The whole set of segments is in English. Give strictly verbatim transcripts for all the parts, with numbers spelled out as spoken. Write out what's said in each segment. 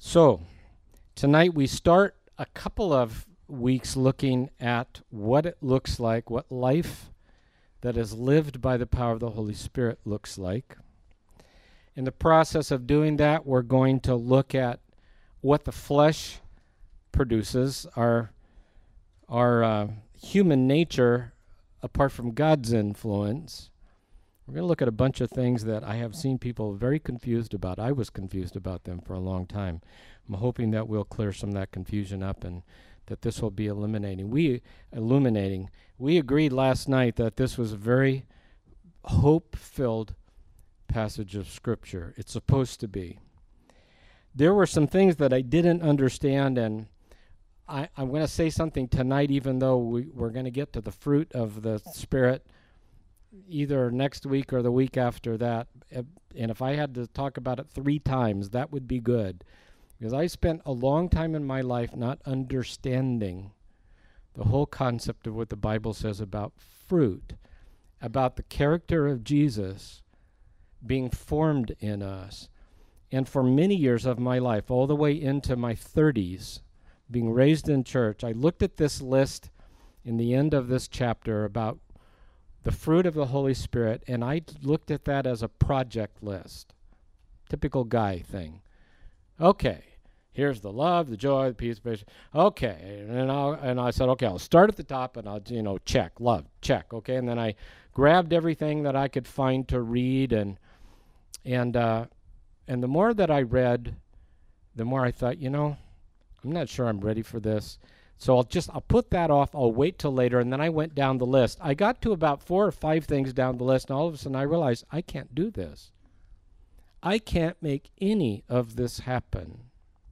So, tonight we start a couple of weeks looking at what it looks like, what life that is lived by the power of the Holy Spirit looks like. In the process of doing that, we're going to look at what the flesh produces, our, our uh, human nature apart from God's influence. We're going to look at a bunch of things that I have seen people very confused about. I was confused about them for a long time. I'm hoping that we'll clear some of that confusion up and that this will be illuminating. We illuminating. We agreed last night that this was a very hope-filled passage of Scripture. It's supposed to be. There were some things that I didn't understand, and I, I'm going to say something tonight, even though we, we're going to get to the fruit of the Spirit either next week or the week after that. And if I had to talk about it three times, that would be good. Because I spent a long time in my life not understanding the whole concept of what the Bible says about fruit, about the character of Jesus being formed in us. And for many years of my life, all the way into my thirties, being raised in church, I looked at this list in the end of this chapter about the fruit of the Holy Spirit, and I looked at that as a project list. Typical guy thing. Okay, here's the love, the joy, the peace, patience. Okay, and I and I said, okay, I'll start at the top, and I'll you know check love, check. Okay, and then I grabbed everything that I could find to read, and and uh, and the more that I read, the more I thought, you know, I'm not sure I'm ready for this. So I'll just, I'll put that off. I'll wait till later. And then I went down the list. I got to about four or five things down the list. And all of a sudden I realized I can't do this. I can't make any of this happen.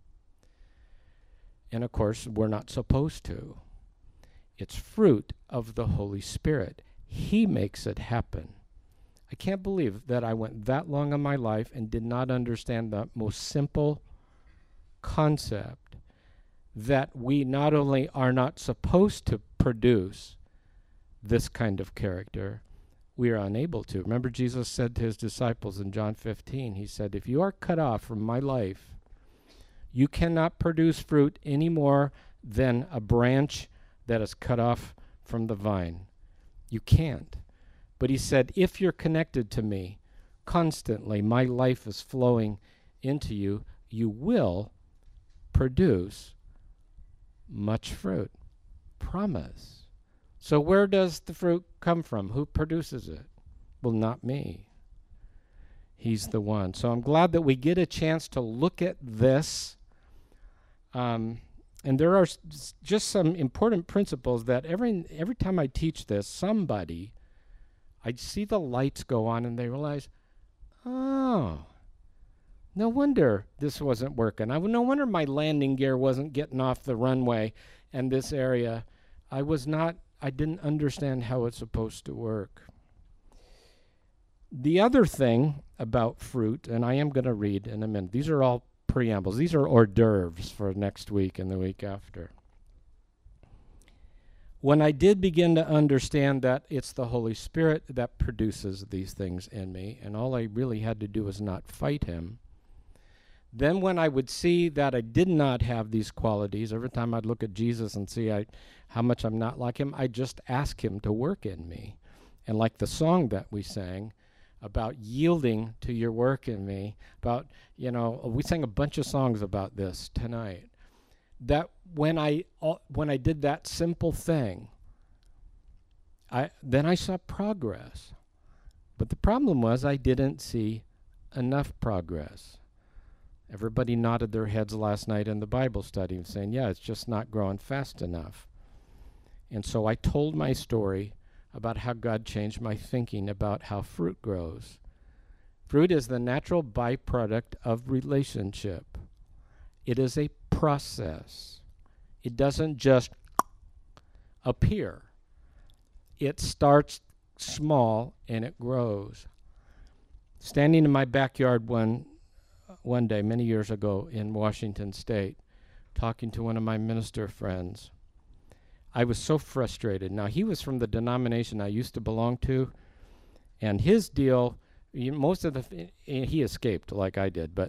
And of course, we're not supposed to. It's fruit of the Holy Spirit. He makes it happen. I can't believe that I went that long in my life and did not understand the most simple concept that we not only are not supposed to produce this kind of character, we are unable to. Remember, Jesus said to his disciples in John fifteen, he said, if you are cut off from my life, you cannot produce fruit any more than a branch that is cut off from the vine. You can't. But he said, if you're connected to me constantly, my life is flowing into you, you will produce much fruit. Promise. So where does the fruit come from? Who produces it? Well, not me. He's the one. So I'm glad that we get a chance to look at this. Um, and there are s- just some important principles that every every time I teach this, somebody, I see the lights go on and they realize, oh, no wonder this wasn't working. I, no wonder my landing gear wasn't getting off the runway and this area. I was not, I didn't understand how it's supposed to work. The other thing about fruit, and I am going to read in a minute, these are all preambles. These are hors d'oeuvres for next week and the week after. When I did begin to understand that it's the Holy Spirit that produces these things in me, and all I really had to do was not fight him, then when I would see that I did not have these qualities, every time I'd look at Jesus and see I, how much I'm not like him, I'd just ask him to work in me. And like the song that we sang about yielding to your work in me, about, you know, we sang a bunch of songs about this tonight, that when I uh, when I did that simple thing, I then I saw progress. But the problem was I didn't see enough progress. Everybody nodded their heads last night in the Bible study saying, yeah, it's just not growing fast enough. And so I told my story about how God changed my thinking about how fruit grows. Fruit is the natural byproduct of relationship. It is a process. It doesn't just appear. It starts small and it grows. Standing in my backyard one one day, many years ago in Washington State, talking to one of my minister friends, I was so frustrated. Now, he was from the denomination I used to belong to, and his deal, you, most of the, f- he escaped like I did, but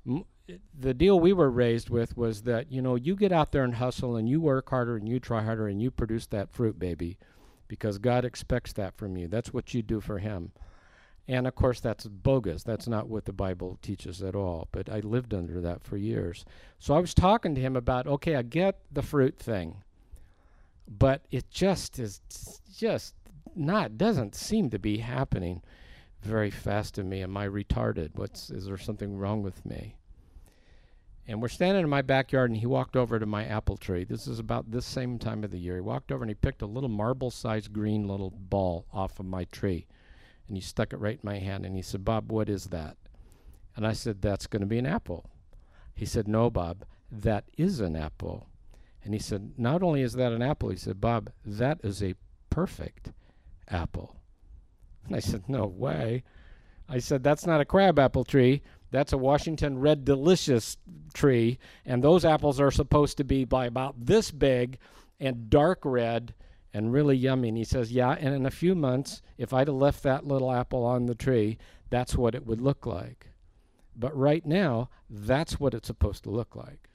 M- the deal we were raised with was that, you know, you get out there and hustle and you work harder and you try harder and you produce that fruit, baby, because God expects that from you. That's what you do for him. And of course, that's bogus. That's not what the Bible teaches at all. But I lived under that for years. So I was talking to him about, okay, I get the fruit thing, but it just is just not, doesn't seem to be happening very fast to me. Am I retarded? What's, is there something wrong with me? And we're standing in my backyard, and he walked over to my apple tree. This is about this same time of the year. He walked over and he picked a little marble-sized green little ball off of my tree. And he stuck it right in my hand, and he said, Bob, what is that? And I said, that's going to be an apple. He said, no, Bob, that is an apple. And he said, not only is that an apple, he said, Bob, that is a perfect apple. And I said, no way. I said, that's not a crab apple tree. That's a Washington Red Delicious tree, and those apples are supposed to be by about this big and dark red and really yummy. And he says, yeah, and in a few months, if I'd have left that little apple on the tree, that's what it would look like. But right now, that's what it's supposed to look like.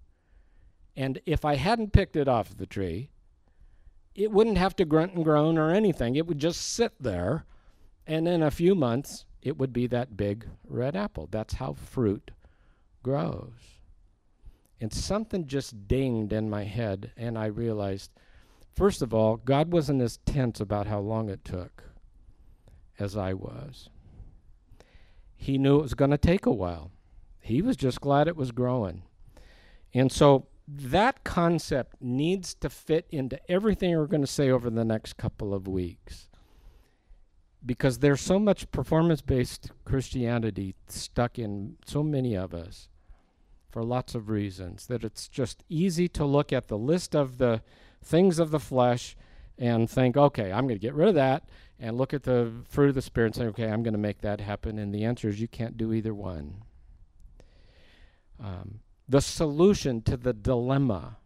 And if I hadn't picked it off the tree, it wouldn't have to grunt and groan or anything. It would just sit there, and in a few months, it would be that big red apple. That's how fruit grows. And something just dinged in my head, and I realized, first of all, God wasn't as tense about how long it took as I was. He knew it was going to take a while. He was just glad it was growing. And so that concept needs to fit into everything we're going to say over the next couple of weeks. Because there's so much performance-based Christianity stuck in so many of us for lots of reasons that it's just easy to look at the list of the things of the flesh and think, okay, I'm going to get rid of that, and look at the fruit of the Spirit and say, okay, I'm going to make that happen. And the answer is you can't do either one. Um, the solution to the dilemma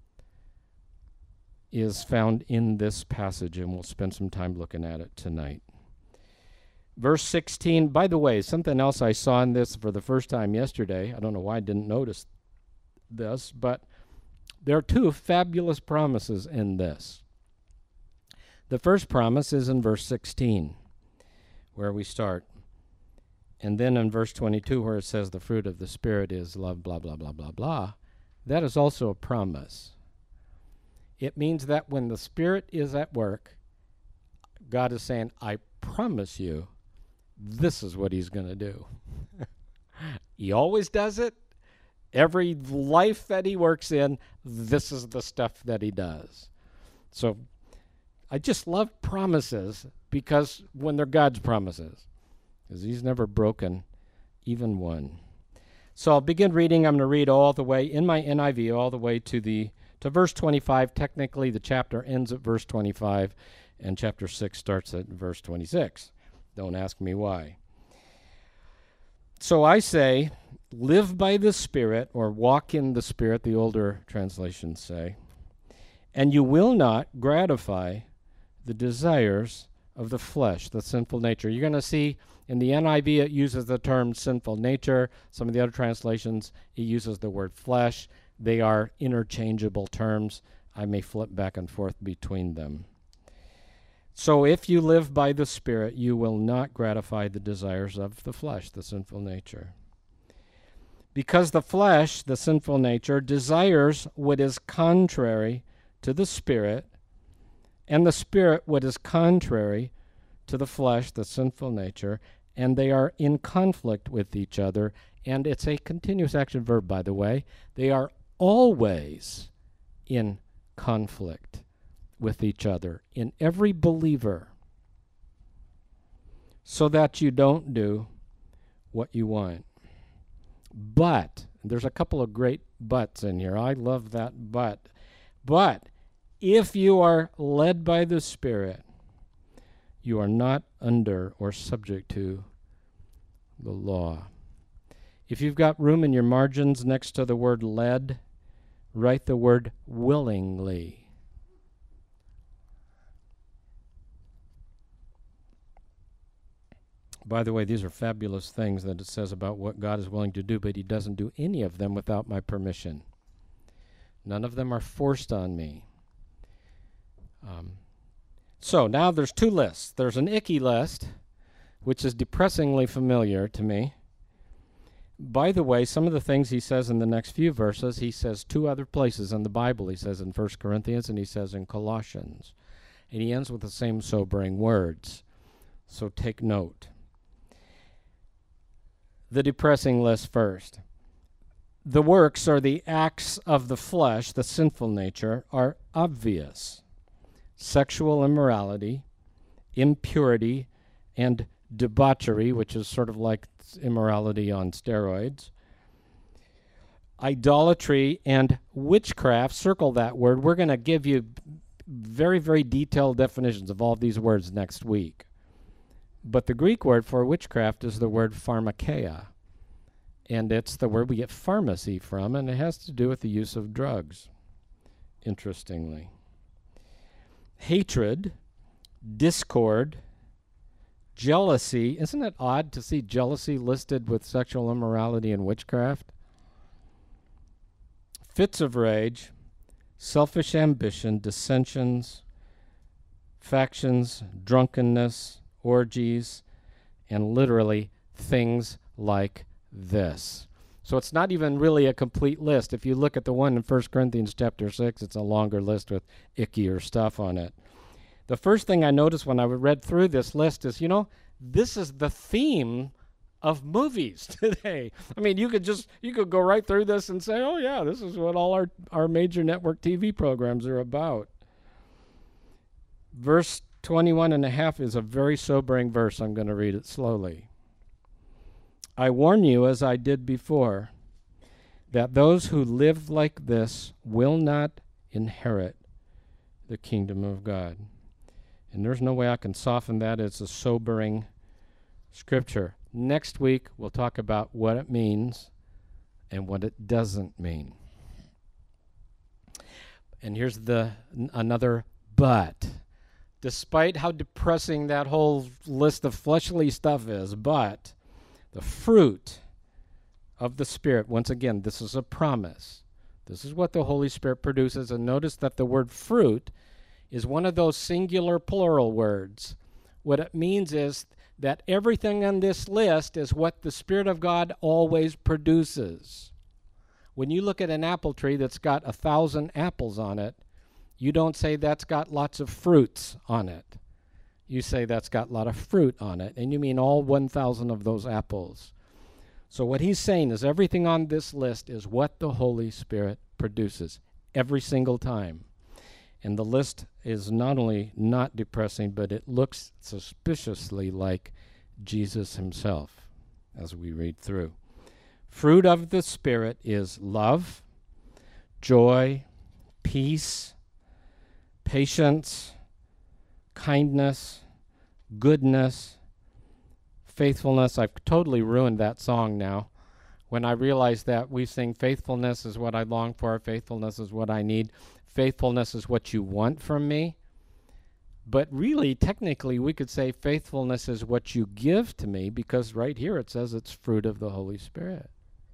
is found in this passage, and we'll spend some time looking at it tonight. Verse sixteen, by the way, something else I saw in this for the first time yesterday. I don't know why I didn't notice this, but there are two fabulous promises in this. The first promise is in verse sixteen, where we start. And then in verse twenty-two, where it says the fruit of the Spirit is love, blah, blah, blah, blah, blah. That is also a promise. It means that when the Spirit is at work, God is saying, I promise you, this is what he's going to do. He always does it. Every life that he works in, this is the stuff that he does. So I just love promises because when they're God's promises, because he's never broken even one. So I'll begin reading. I'm going to read all the way in my N I V, all the way to the to verse twenty-five. Technically, the chapter ends at verse twenty-five, and chapter six starts at verse twenty-six. Don't ask me why. So I say, live by the Spirit, or walk in the Spirit, the older translations say, and you will not gratify the desires of the flesh, the sinful nature. You're going to see in the N I V it uses the term sinful nature. Some of the other translations, it uses the word flesh. They are interchangeable terms. I may flip back and forth between them. So if you live by the Spirit, you will not gratify the desires of the flesh, the sinful nature. Because the flesh, the sinful nature, desires what is contrary to the Spirit, and the Spirit what is contrary to the flesh, the sinful nature, and they are in conflict with each other. And it's a continuous action verb, by the way. They are always in conflict with each other, in every believer, so that you don't do what you want. But, there's a couple of great buts in here. I love that but. But, if you are led by the Spirit, you are not under or subject to the law. If you've got room in your margins next to the word led, write the word willingly. By the way, these are fabulous things that it says about what God is willing to do, but he doesn't do any of them without my permission. None of them are forced on me. Um, so now there's two lists. There's an icky list, which is depressingly familiar to me. By the way, some of the things he says in the next few verses, he says two other places in the Bible. He says in First Corinthians and he says in Colossians. And he ends with the same sobering words. So take note. The depressing list first. The works or the acts of the flesh, the sinful nature, are obvious. Sexual immorality, impurity, and debauchery, which is sort of like immorality on steroids. Idolatry and witchcraft, circle that word. We're going to give you very, very detailed definitions of all of these words next week. But the Greek word for witchcraft is the word pharmakeia. And it's the word we get pharmacy from, and it has to do with the use of drugs, interestingly. Hatred, discord, jealousy. Isn't it odd to see jealousy listed with sexual immorality and witchcraft? Fits of rage, selfish ambition, dissensions, factions, drunkenness, orgies, and literally things like this. So it's not even really a complete list. If you look at the one in First Corinthians chapter six, it's a longer list with ickier stuff on it. The first thing I noticed when I read through this list is, you know, this is the theme of movies today. I mean, you could just, you could go right through this and say, oh yeah, this is what all our, our major network T V programs are about. Verse twenty-one and a half is a very sobering verse. I'm going to read it slowly. I warn you, as I did before, that those who live like this will not inherit the kingdom of God. And there's no way I can soften that. It's a sobering scripture. Next week, we'll talk about what it means and what it doesn't mean. And here's the n- another but. Despite how depressing that whole list of fleshly stuff is, but the fruit of the Spirit, once again, this is a promise. This is what the Holy Spirit produces. And notice that the word fruit is one of those singular plural words. What it means is that everything on this list is what the Spirit of God always produces. When you look at an apple tree that's got a thousand apples on it, you don't say that's got lots of fruits on it. You say that's got a lot of fruit on it, and you mean all one thousand of those apples. So what he's saying is everything on this list is what the Holy Spirit produces every single time. And the list is not only not depressing, but it looks suspiciously like Jesus himself as we read through. Fruit of the Spirit is love, joy, peace, patience, kindness, goodness, faithfulness. I've totally ruined that song now. When I realized that we sing faithfulness is what I long for, faithfulness is what I need, faithfulness is what you want from me. But really, technically, we could say faithfulness is what you give to me, because right here it says it's fruit of the Holy Spirit.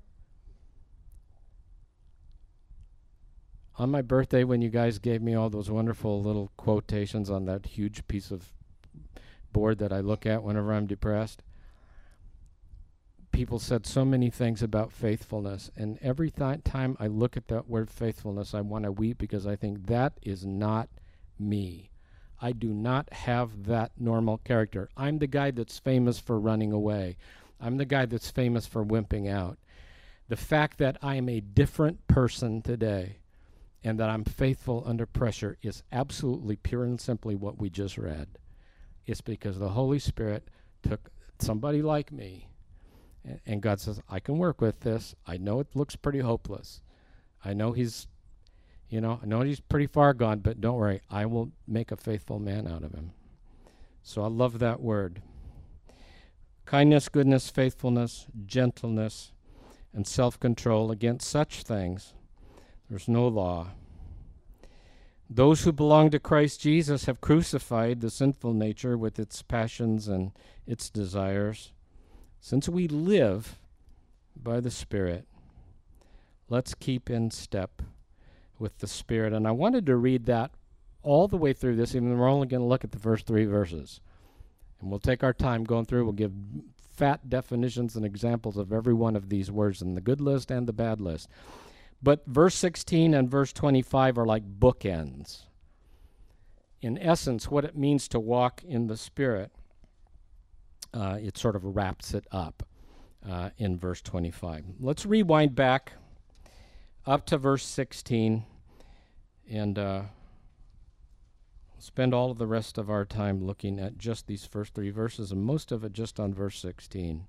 On my birthday, when you guys gave me all those wonderful little quotations on that huge piece of board that I look at whenever I'm depressed, people said so many things about faithfulness. And every th- time I look at that word faithfulness, I want to weep, because I think that is not me. I do not have that normal character. I'm the guy that's famous for running away. I'm the guy that's famous for wimping out. The fact that I am a different person today and that I'm faithful under pressure is absolutely pure and simply what we just read. It's because the Holy Spirit took somebody like me, and, and God says, I can work with this. I know it looks pretty hopeless. I know he's, you know, I know he's pretty far gone, but don't worry, I will make a faithful man out of him. So I love that word. Kindness, goodness, faithfulness, gentleness, and self-control. Against such things there's no law. Those who belong to Christ Jesus have crucified the sinful nature with its passions and its desires. Since we live by the Spirit, let's keep in step with the Spirit. And I wanted to read that all the way through this, even though we're only going to look at the first three verses. And we'll take our time going through. We'll give fat definitions and examples of every one of these words in the good list and the bad list. But verse sixteen and verse twenty-five are like bookends. In essence, what it means to walk in the Spirit, uh, it sort of wraps it up uh, in verse twenty-five. Let's rewind back up to verse sixteen and uh, spend all of the rest of our time looking at just these first three verses, and most of it just on verse sixteen.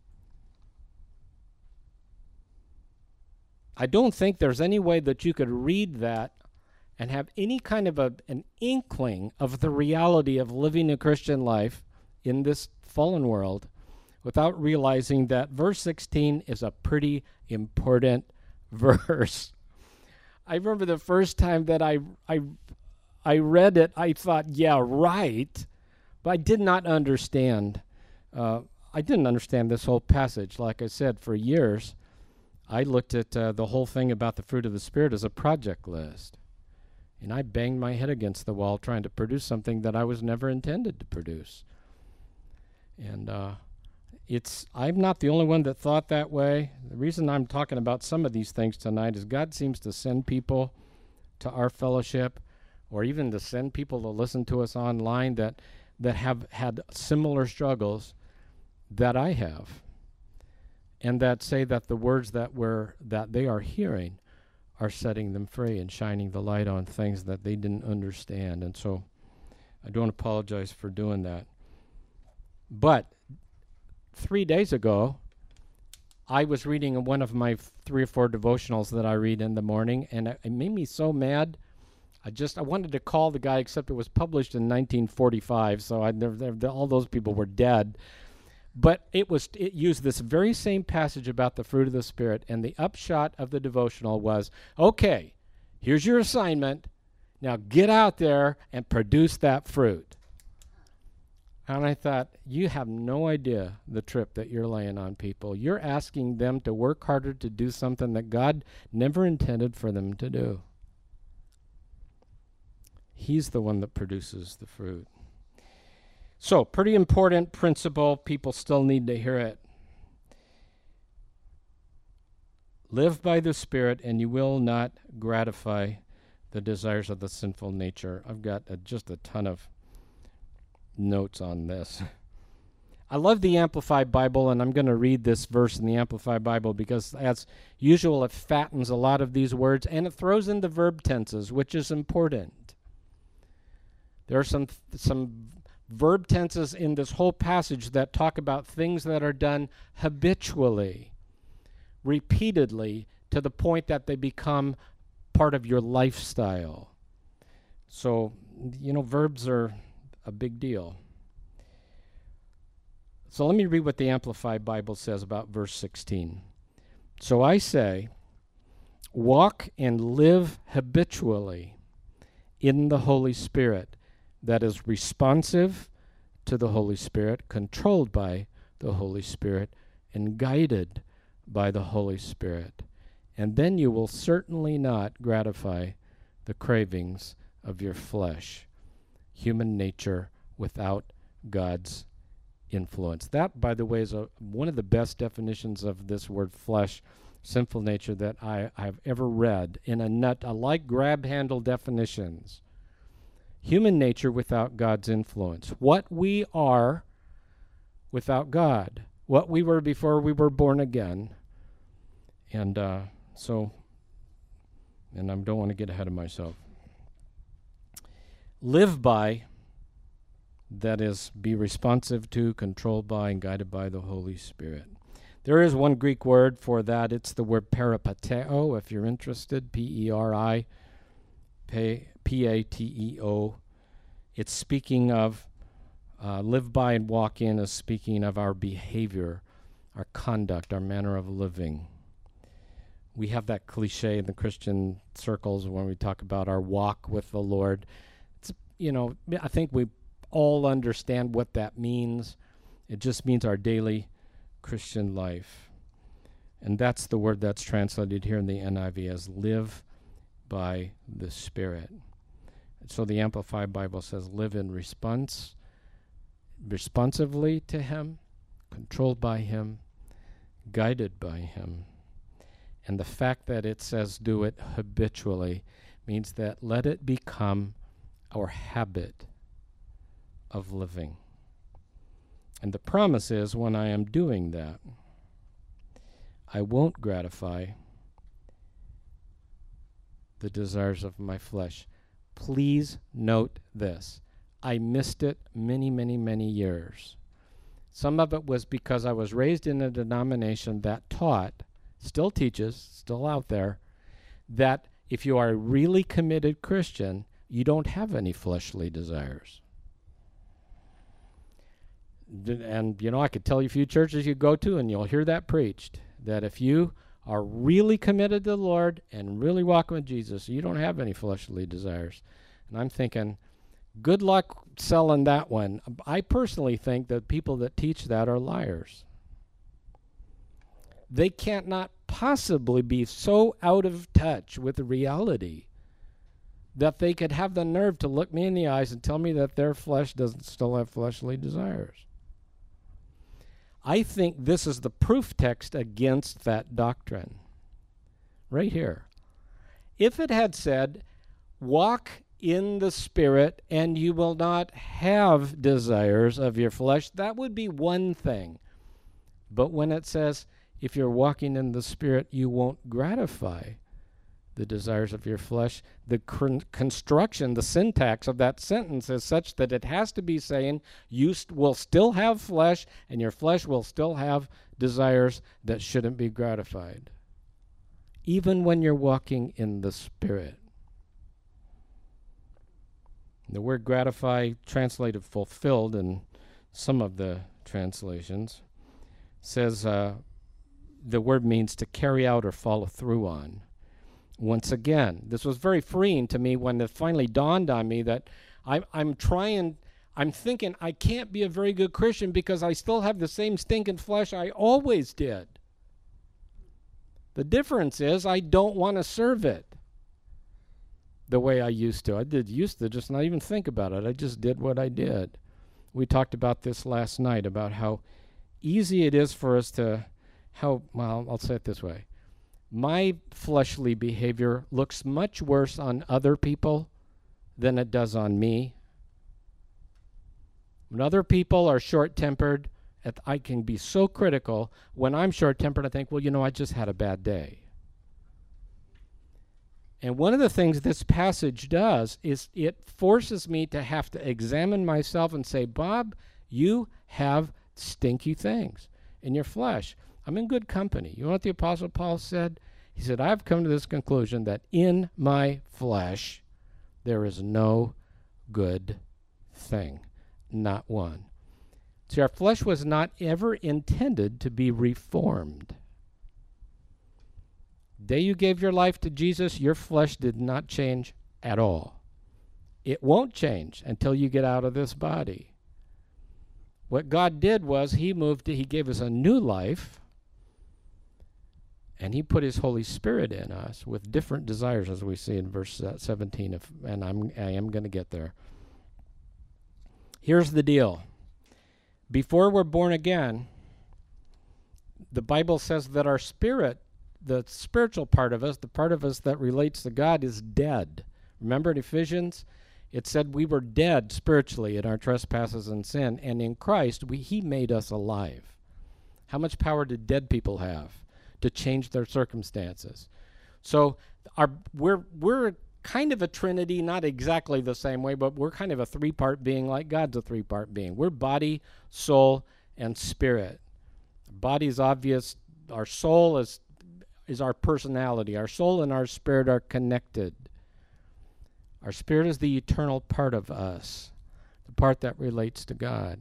I don't think there's any way that you could read that and have any kind of a, an inkling of the reality of living a Christian life in this fallen world without realizing that verse sixteen is a pretty important verse. I remember the first time that I, I, I read it, I thought, yeah, right, but I did not understand. Uh, I didn't understand this whole passage. Like I said, for years, I looked at uh, the whole thing about the fruit of the Spirit as a project list. And I banged my head against the wall trying to produce something that I was never intended to produce. And uh, it's I'm not the only one that thought that way. The reason I'm talking about some of these things tonight is God seems to send people to our fellowship, or even to send people to listen to us online that, that have had similar struggles that I have, and that say that the words that we're that they are hearing are setting them free and shining the light on things that they didn't understand. And so I don't apologize for doing that. But three days ago, I was reading one of my f- three or four devotionals that I read in the morning, and it, it made me so mad. I just I wanted to call the guy, except it was published in nineteen forty-five, so I never, all those people were dead. But it was it used this very same passage about the fruit of the Spirit, and the upshot of the devotional was, okay, here's your assignment. Now get out there and produce that fruit. And I thought, you have no idea the trip that you're laying on people. You're asking them to work harder to do something that God never intended for them to do. He's the one that produces the fruit. So, pretty important principle. People still need to hear it. Live by the Spirit, and you will not gratify the desires of the sinful nature. I've got a, just a ton of notes on this. I love the Amplified Bible, and I'm going to read this verse in the Amplified Bible because, as usual, it fattens a lot of these words, and it throws in the verb tenses, which is important. There are some some verb tenses in this whole passage that talk about things that are done habitually, repeatedly, to the point that they become part of your lifestyle. So, you know, verbs are a big deal. So let me read what the Amplified Bible says about verse sixteen. So I say, walk and live habitually in the Holy Spirit, that is responsive to the Holy Spirit, controlled by the Holy Spirit, and guided by the Holy Spirit. And then you will certainly not gratify the cravings of your flesh, human nature without God's influence. That, by the way, is a, one of the best definitions of this word flesh, sinful nature, that I have ever read in a nut. I like grab handle definitions. Human nature without God's influence. What we are without God. What we were before we were born again. And uh, so, and I don't want to get ahead of myself. Live by, that is, be responsive to, controlled by, and guided by the Holy Spirit. There is one Greek word for that. It's the word peripateo, if you're interested, P E R I P A T E O. It's speaking of, uh, live by and walk in is speaking of our behavior, our conduct, our manner of living. We have that cliche in the Christian circles when we talk about our walk with the Lord. It's, you know, I think we all understand what that means. It just means our daily Christian life. And that's the word that's translated here in the N I V as live by the Spirit. So the Amplified Bible says live in response, responsively to Him, controlled by Him, guided by Him. And the fact that it says do it habitually means that let it become our habit of living. And the promise is when I am doing that, I won't gratify the desires of my flesh. Please note this. I missed it many, many, many years. Some of it was because I was raised in a denomination that taught, still teaches, still out there, that if you are a really committed Christian, you don't have any fleshly desires. D- and, you know, I could tell you a few churches you go to and you'll hear that preached, that if you are really committed to the Lord and really walking with Jesus, you don't have any fleshly desires. And I'm thinking, good luck selling that one. I personally think that people that teach that are liars. They can't not possibly be so out of touch with the reality that they could have the nerve to look me in the eyes and tell me that their flesh doesn't still have fleshly desires. I think this is the proof text against that doctrine. Right here. If it had said, walk in the Spirit and you will not have desires of your flesh, that would be one thing. But when it says, if you're walking in the Spirit, you won't gratify the desires of your flesh, the con- construction, the syntax of that sentence is such that it has to be saying you st- will still have flesh and your flesh will still have desires that shouldn't be gratified, even when you're walking in the Spirit. The word gratify, translated fulfilled in some of the translations, says uh, the word means to carry out or follow through on. Once again, this was very freeing to me when it finally dawned on me that I'm, I'm trying, I'm thinking I can't be a very good Christian because I still have the same stinking flesh I always did. The difference is I don't want to serve it the way I used to. I did used to just not even think about it. I just did what I did. We talked about this last night, about how easy it is for us to, how, well, I'll say it this way. My fleshly behavior looks much worse on other people than it does on me. When other people are short-tempered, I can be so critical. When I'm short-tempered, I think, well, you know, I just had a bad day. And one of the things this passage does is it forces me to have to examine myself and say, Bob, you have stinky things in your flesh. I'm in good company. You know what the Apostle Paul said? He said, I've come to this conclusion that in my flesh there is no good thing, not one. See, our flesh was not ever intended to be reformed. The day you gave your life to Jesus, your flesh did not change at all. It won't change until you get out of this body. What God did was he moved, he gave us a new life, and he put his Holy Spirit in us with different desires, as we see in verse seventeen, of, and I'm, I am going to get there. Here's the deal. Before we're born again, the Bible says that our spirit, the spiritual part of us, the part of us that relates to God, is dead. Remember in Ephesians? It said we were dead spiritually in our trespasses and sin, and in Christ, we, he made us alive. How much power did dead people have to change their circumstances? So our we're we're kind of a trinity, not exactly the same way, but we're kind of a three-part being like God's a three-part being. We're body, soul, and spirit. Body is obvious. Our soul is is our personality. Our soul and our spirit are connected. Our spirit is the eternal part of us, the part that relates to God.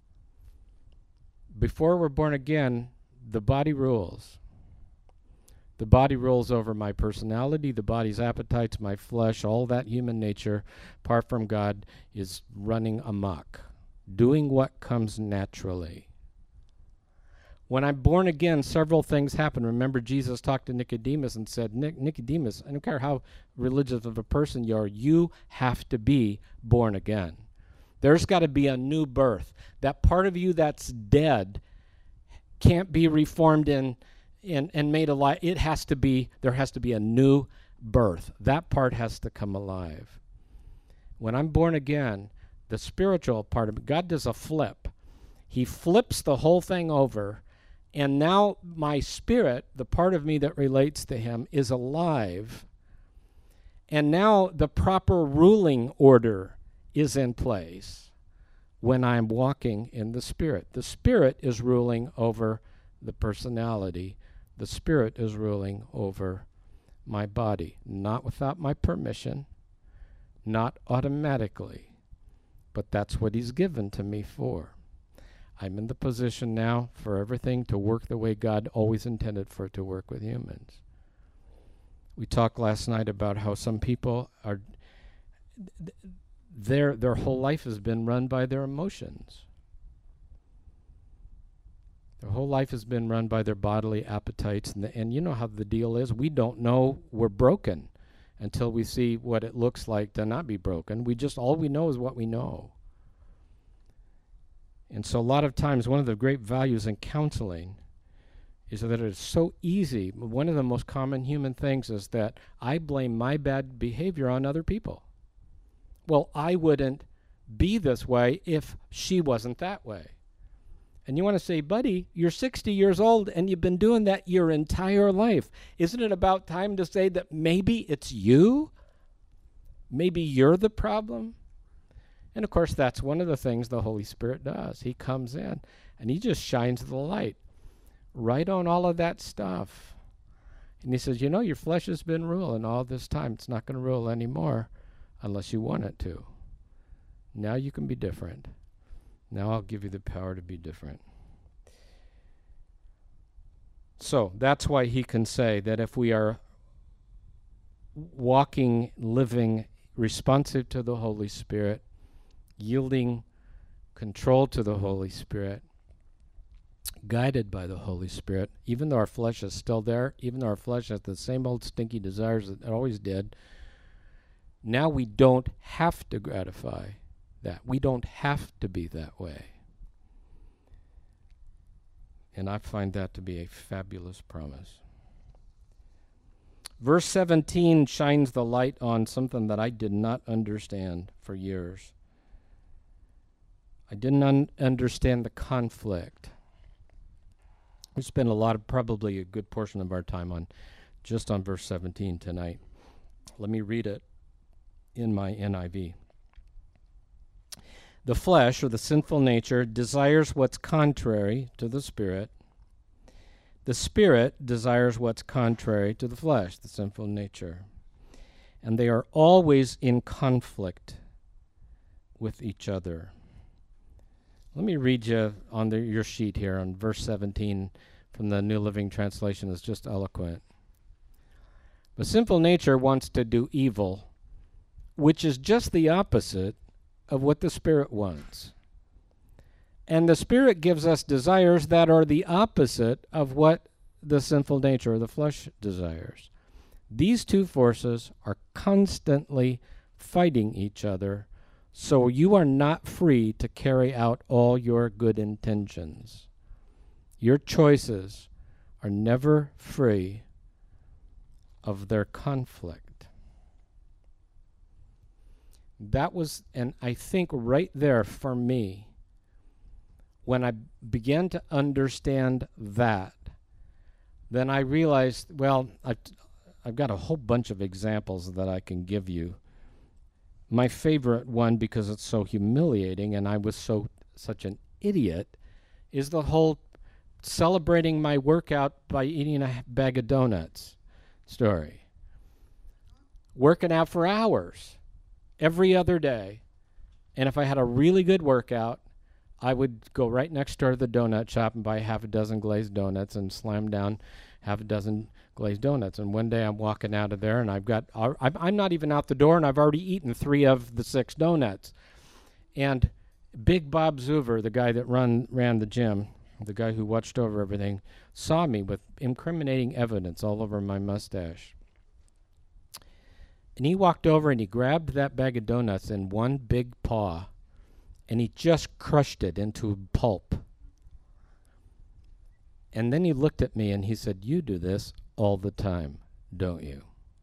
Before we're born again, the body rules. The body rules over my personality, the body's appetites, my flesh, all that human nature, apart from God, is running amok, doing what comes naturally. When I'm born again, several things happen. Remember, Jesus talked to Nicodemus and said, Nic- Nicodemus, I don't care how religious of a person you are, you have to be born again. There's got to be a new birth. That part of you that's dead can't be reformed in And, and made alive. It has to be, there has to be a new birth. That part has to come alive. When I'm born again, the spiritual part of it, God does a flip. He flips the whole thing over, and now my spirit, the part of me that relates to him, is alive. And now the proper ruling order is in place when I'm walking in the Spirit. The Spirit is ruling over the personality. The Spirit is ruling over my body, not without my permission, not automatically, but that's what he's given to me for. I'm in the position now for everything to work the way God always intended for it to work with humans. We talked last night about how some people are, th- their their whole life has been run by their emotions. Their whole life has been run by their bodily appetites. And, the, and you know how the deal is. We don't know we're broken until we see what it looks like to not be broken. We just, all we know is what we know. And so a lot of times, one of the great values in counseling is that it's so easy. One of the most common human things is that I blame my bad behavior on other people. Well, I wouldn't be this way if she wasn't that way. And you want to say, buddy, you're sixty years old and you've been doing that your entire life. Isn't it about time to say that maybe it's you? Maybe you're the problem? And of course, that's one of the things the Holy Spirit does. He comes in and he just shines the light right on all of that stuff. And he says, you know, your flesh has been ruling all this time. It's not going to rule anymore unless you want it to. Now you can be different. Now I'll give you the power to be different. So that's why he can say that if we are walking, living, responsive to the Holy Spirit, yielding control to the Holy Spirit, guided by the Holy Spirit, even though our flesh is still there, even though our flesh has the same old stinky desires that it always did, now we don't have to gratify that. We don't have to be that way. And I find that to be a fabulous promise. Verse seventeen shines the light on something that I did not understand for years. I didn't un- understand the conflict. We spent a lot of, probably a good portion of our time on, just on verse seventeen tonight. Let me read it in my N I V. The flesh, or the sinful nature, desires what's contrary to the Spirit. The Spirit desires what's contrary to the flesh, the sinful nature. And they are always in conflict with each other. Let me read you on the, your sheet here on verse seventeen from the New Living Translation. It's just eloquent. The sinful nature wants to do evil, which is just the opposite of what the Spirit wants. And the Spirit gives us desires that are the opposite of what the sinful nature or the flesh desires. These two forces are constantly fighting each other, so you are not free to carry out all your good intentions. Your choices are never free of their conflict. That was, and I think right there for me, when I began to understand that, then I realized, well, I've, I've got a whole bunch of examples that I can give you. My favorite one, because it's so humiliating and I was so such an idiot, is the whole celebrating my workout by eating a bag of donuts story. Working out for hours every other day. And if I had a really good workout, I would go right next door to the donut shop and buy half a dozen glazed donuts and slam down have a dozen glazed donuts. And one day I'm walking out of there, and I've got, I'm I'm not even out the door, and I've already eaten three of the six donuts. And Big Bob Zuver, the guy that run ran the gym, the guy who watched over everything, saw me with incriminating evidence all over my mustache. And he walked over and he grabbed that bag of donuts in one big paw, and he just crushed it into pulp. And then he looked at me and he said, "You do this all the time, don't you?"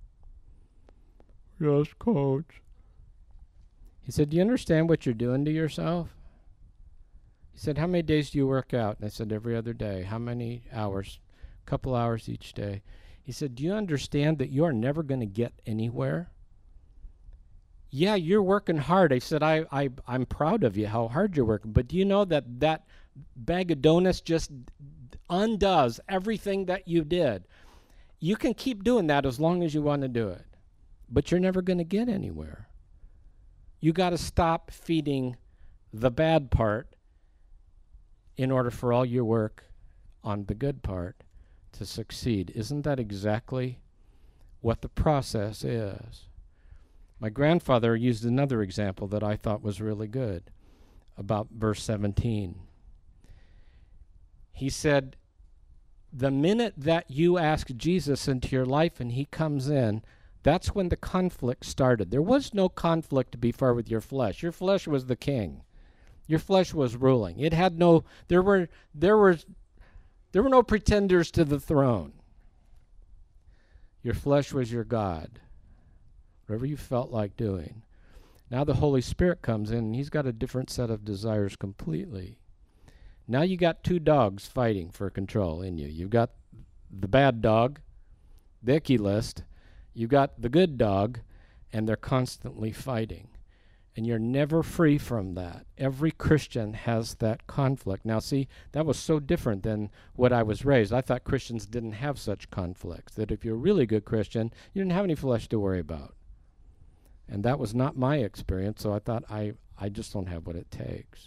"Yes, Coach." He said, "Do you understand what you're doing to yourself?" He said, "How many days do you work out?" And I said, "Every other day." "How many hours?" "A couple hours each day." He said, "Do you understand that you are never going to get anywhere?" "Yeah, you're working hard." I said, I, I, I'm proud of you, how hard you're working. But do you know that that bag of donuts just undoes everything that you did? You can keep doing that as long as you want to do it, but you're never going to get anywhere. You got to stop feeding the bad part in order for all your work on the good part to succeed. Isn't that exactly what the process is? My grandfather used another example that I thought was really good about verse seventeen. He said, the minute that you ask Jesus into your life and he comes in, that's when the conflict started. There was no conflict before with your flesh. Your flesh was the king. Your flesh was ruling. It had no, there were, there were, there were no pretenders to the throne. Your flesh was your God. Whatever you felt like doing. Now the Holy Spirit comes in and he's got a different set of desires completely. Now you got two dogs fighting for control in you. You've got the bad dog, the icky list. You've got the good dog, and they're constantly fighting. And you're never free from that. Every Christian has that conflict. Now see, that was so different than what I was raised. I thought Christians didn't have such conflicts, that if you're a really good Christian, you didn't have any flesh to worry about. And that was not my experience, so I thought I, I just don't have what it takes.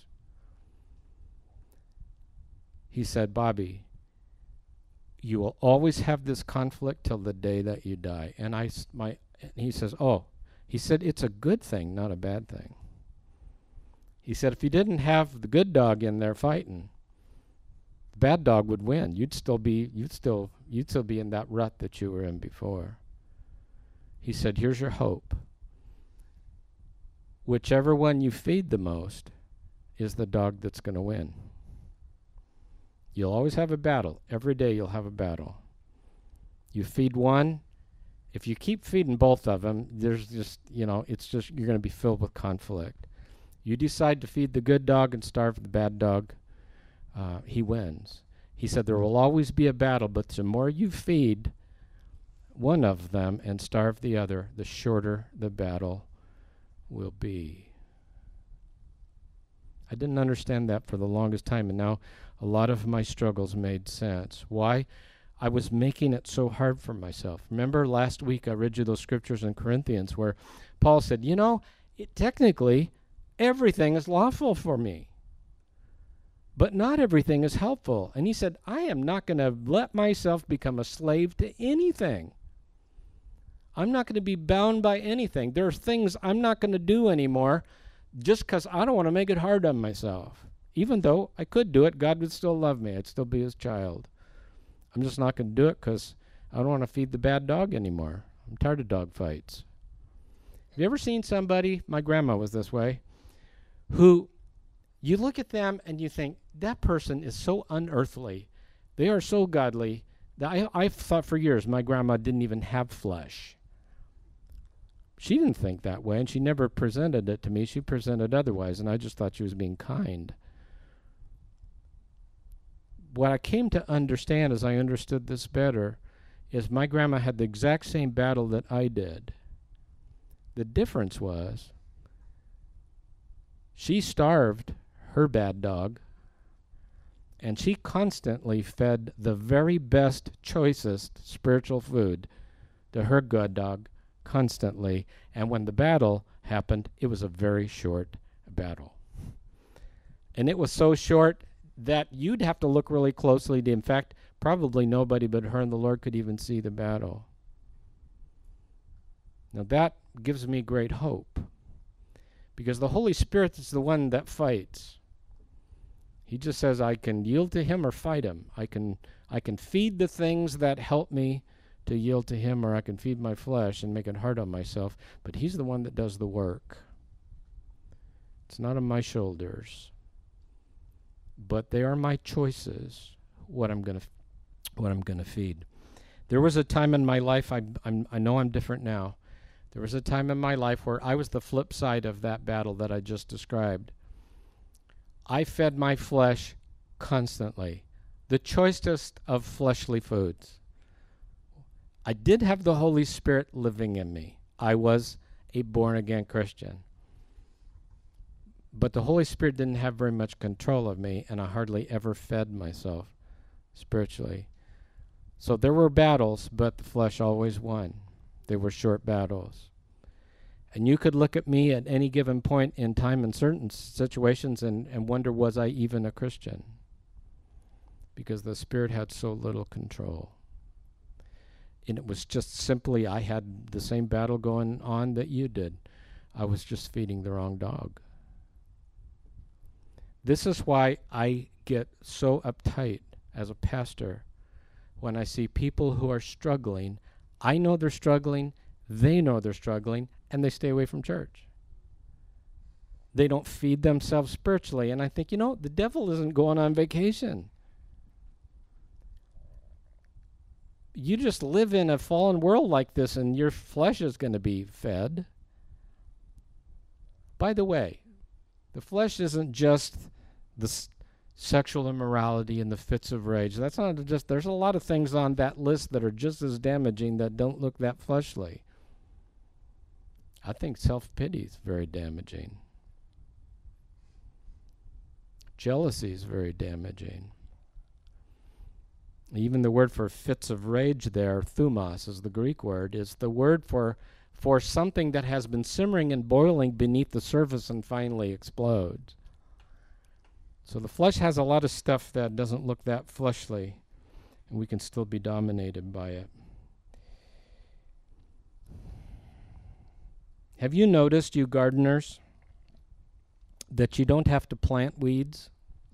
He said, Bobby, you will always have this conflict till the day that you die. And I, my, and he says, oh, he said, it's a good thing, not a bad thing. He said, if you didn't have the good dog in there fighting, the bad dog would win. You'd still be, you'd still, you'd still be in that rut that you were in before. He said, here's your hope. Whichever one you feed the most is the dog that's going to win. You'll always have a battle. Every day you'll have a battle. You feed one. If you keep feeding both of them, there's just, you know, it's just, you're going to be filled with conflict. You decide to feed the good dog and starve the bad dog, uh, he wins. He said there will always be a battle, but the more you feed one of them and starve the other, the shorter the battle will be. I didn't understand that for the longest time, and now a lot of my struggles made sense. Why? I was making it so hard for myself. Remember last week I read you those scriptures in Corinthians where Paul said, you know, it, technically everything is lawful for me, but not everything is helpful. And he said, I am not going to let myself become a slave to anything. I'm not going to be bound by anything. There are things I'm not going to do anymore just because I don't want to make it hard on myself. Even though I could do it, God would still love me. I'd still be his child. I'm just not going to do it because I don't want to feed the bad dog anymore. I'm tired of dog fights. Have you ever seen somebody, my grandma was this way, who you look at them and you think, that person is so unearthly. They are so godly that I, I've thought for years my grandma didn't even have flesh. She didn't think that way, and she never presented it to me. She presented otherwise, and I just thought she was being kind. What I came to understand as I understood this better is my grandma had the exact same battle that I did. The difference was she starved her bad dog, and she constantly fed the very best, choicest spiritual food to her good dog constantly. And when the battle happened, it was a very short battle. And it was so short that you'd have to look really closely to, in fact, probably nobody but her and the Lord could even see the battle. Now that gives me great hope, because the Holy Spirit is the one that fights. He just says I can yield to him or fight him. I can I can feed the things that help me to yield to him, or I can feed my flesh and make it hard on myself. But he's the one that does the work. It's not on my shoulders. But they are my choices, what I'm going to what I'm going to feed. There was a time in my life, I I'm, I know I'm different now. There was a time in my life where I was the flip side of that battle that I just described. I fed my flesh constantly, the choicest of fleshly foods. I did have the Holy Spirit living in me. I was a born-again Christian. But the Holy Spirit didn't have very much control of me, and I hardly ever fed myself spiritually. So there were battles, but the flesh always won. They were short battles. And you could look at me at any given point in time in certain situations and, and wonder, was I even a Christian? Because the Spirit had so little control. And it was just simply, I had the same battle going on that you did. I was just feeding the wrong dog. This is why I get so uptight as a pastor when I see people who are struggling. I know they're struggling, they know they're struggling, and they stay away from church. They don't feed themselves spiritually. And I think, you know, the devil isn't going on vacation. You just live in a fallen world like this, and your flesh is going to be fed. By the way, the flesh isn't just the s- sexual immorality and the fits of rage. That's not just, there's a lot of things on that list that are just as damaging that don't look that fleshly. I think self-pity is very damaging. Jealousy is very damaging. Even the word for fits of rage there, thumos is the Greek word, is the word for for something that has been simmering and boiling beneath the surface and finally explodes. So the flesh has a lot of stuff that doesn't look that fleshly, and we can still be dominated by it. Have you noticed, you gardeners, that you don't have to plant weeds?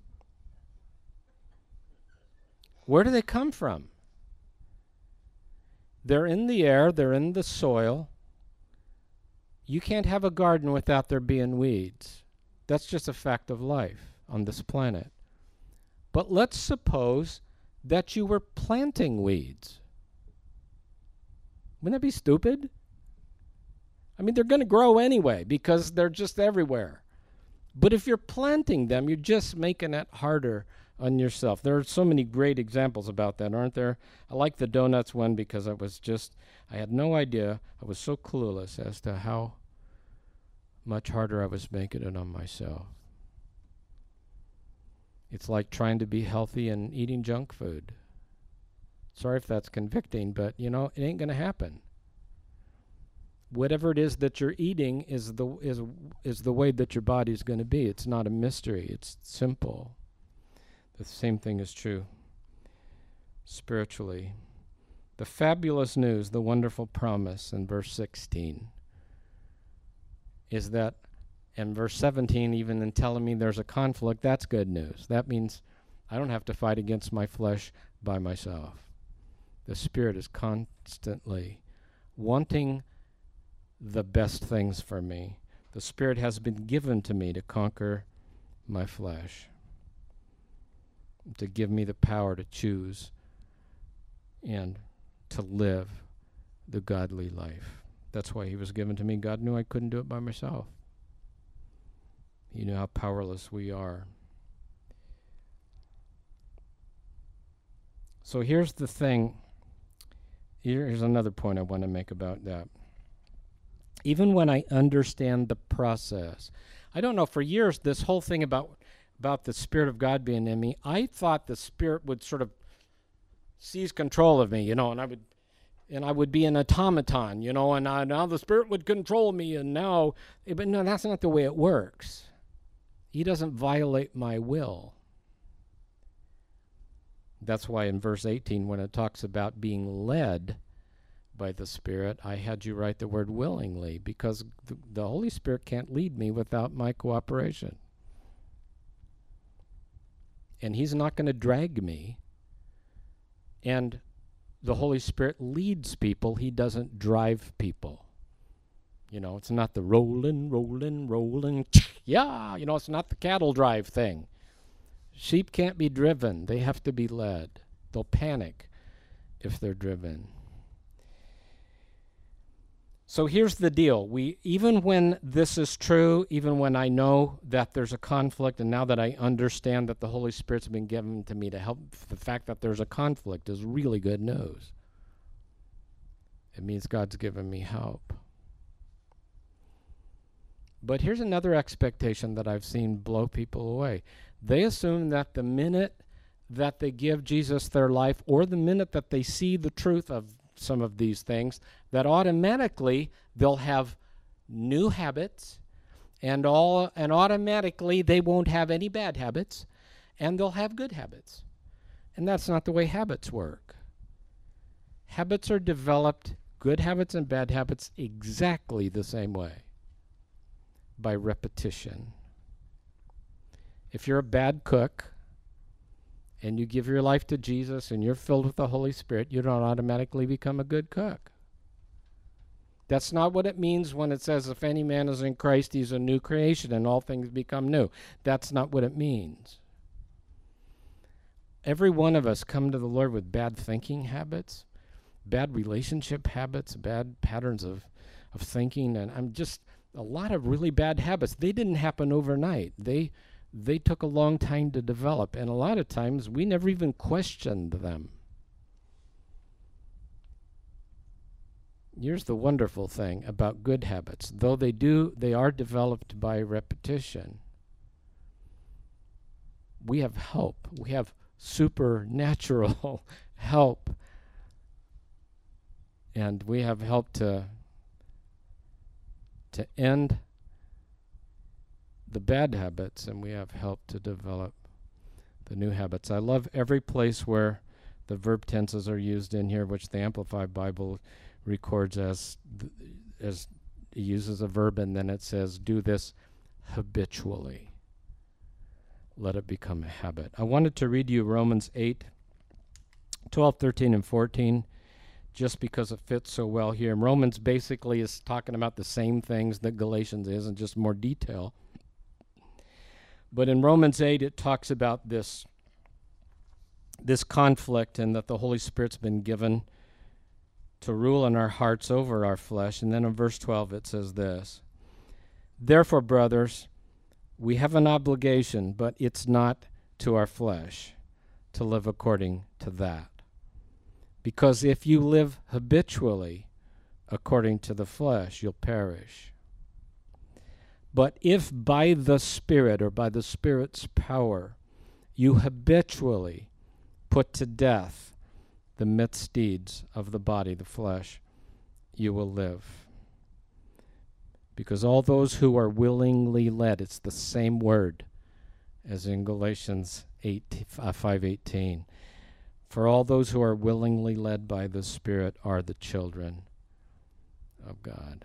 Where do they come from? They're in the air, they're in the soil. You can't have a garden without there being weeds. That's just a fact of life on this planet. But let's suppose that you were planting weeds. Wouldn't that be stupid? I mean, they're going to grow anyway because they're just everywhere. But if you're planting them, you're just making it harder on yourself. There are so many great examples about that, aren't there? I like the donuts one because I was just, I had no idea. I was so clueless as to how much harder I was making it on myself. It's like trying to be healthy and eating junk food. Sorry if that's convicting, but, you know, it ain't going to happen. Whatever it is that you're eating is the is is the way that your body's going to be. It's not a mystery. It's simple. The same thing is true spiritually. The fabulous news, the wonderful promise in verse sixteen is that, and verse seventeen, even in telling me there's a conflict, that's good news. That means I don't have to fight against my flesh by myself. The Spirit is constantly wanting the best things for me. The Spirit has been given to me to conquer my flesh, to give me the power to choose and to live the godly life. That's why he was given to me. God knew I couldn't do it by myself. He knew how powerless we are. So here's the thing. Here's another point I want to make about that. Even when I understand the process, I don't know, for years, this whole thing about about the Spirit of God being in me, I thought the Spirit would sort of seize control of me, you know, and I would and I would be an automaton, you know, and I, now the Spirit would control me, and now, but no, that's not the way it works. He doesn't violate my will. That's why in verse eighteen, when it talks about being led by the Spirit, I had you write the word willingly, because th- the Holy Spirit can't lead me without my cooperation. And he's not going to drag me. And the Holy Spirit leads people. He doesn't drive people. You know, it's not the rolling, rolling, rolling, yeah, you know, it's not the cattle drive thing. Sheep can't be driven. They have to be led. They'll panic if they're driven. So here's the deal. We, even when this is true, even when I know that there's a conflict, and now that I understand that the Holy Spirit's been given to me to help, the fact that there's a conflict is really good news. It means God's given me help. But here's another expectation that I've seen blow people away. They assume that the minute that they give Jesus their life, or the minute that they see the truth of some of these things, that automatically they'll have new habits, and all and automatically they won't have any bad habits, and they'll have good habits. And that's not the way habits work. Habits are developed, good habits and bad habits, exactly the same way, by repetition. If you're a bad cook and you give your life to Jesus and you're filled with the Holy Spirit, you don't automatically become a good cook. That's not what it means when it says, if any man is in Christ, he's a new creation and all things become new. That's not what it means. Every one of us come to the Lord with bad thinking habits, bad relationship habits, bad patterns of, of thinking, and I'm just a lot of really bad habits. They didn't happen overnight. They they took a long time to develop, and a lot of times we never even questioned them. Here's the wonderful thing about good habits. Though they do, they are developed by repetition. We have help. We have supernatural help. And we have help to to end the bad habits, and we have help to develop the new habits. I love every place where the verb tenses are used in here, which the Amplified Bible records as th- as it uses a verb, and then it says, do this habitually. Let it become a habit. I wanted to read you Romans eight, twelve, thirteen, and fourteen, just because it fits so well here. And Romans basically is talking about the same things that Galatians is, in just more detail. But in Romans eight, it talks about this, this conflict, and that the Holy Spirit's been given to rule in our hearts over our flesh. And then in verse twelve, it says this: therefore, brothers, we have an obligation, but it's not to our flesh to live according to that. Because if you live habitually according to the flesh, you'll perish. But if by the Spirit, or by the Spirit's power, you habitually put to death the misdeeds of the body, the flesh, you will live. Because all those who are willingly led, it's the same word as in Galatians eight, uh, five eighteen. For all those who are willingly led by the Spirit are the children of God.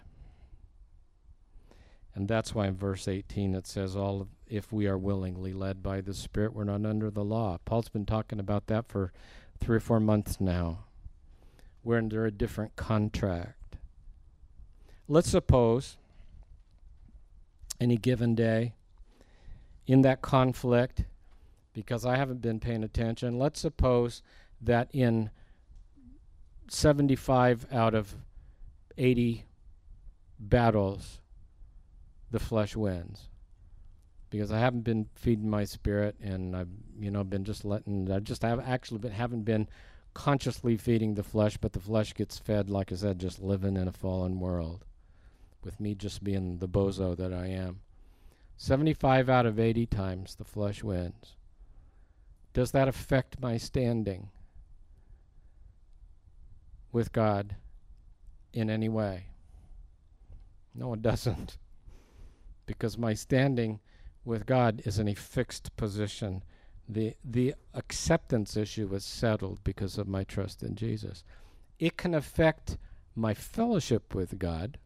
And that's why in verse eighteen it says, all of, if we are willingly led by the Spirit, we're not under the law. Paul's been talking about that for three or four months now. We're under a different contract. Let's suppose any given day in that conflict, because I haven't been paying attention, let's suppose that in seventy-five out of eighty battles, the flesh wins. Because I haven't been feeding my spirit, and I've, you know, been just letting, I just have actually been, haven't been consciously feeding the flesh, but the flesh gets fed, like I said, just living in a fallen world, with me just being the bozo that I am. seventy-five out of eighty times the flesh wins. Does that affect my standing with God in any way? No, it doesn't. Because my standing with God is in a fixed position, The, the acceptance issue is settled because of my trust in Jesus. It can affect my fellowship with God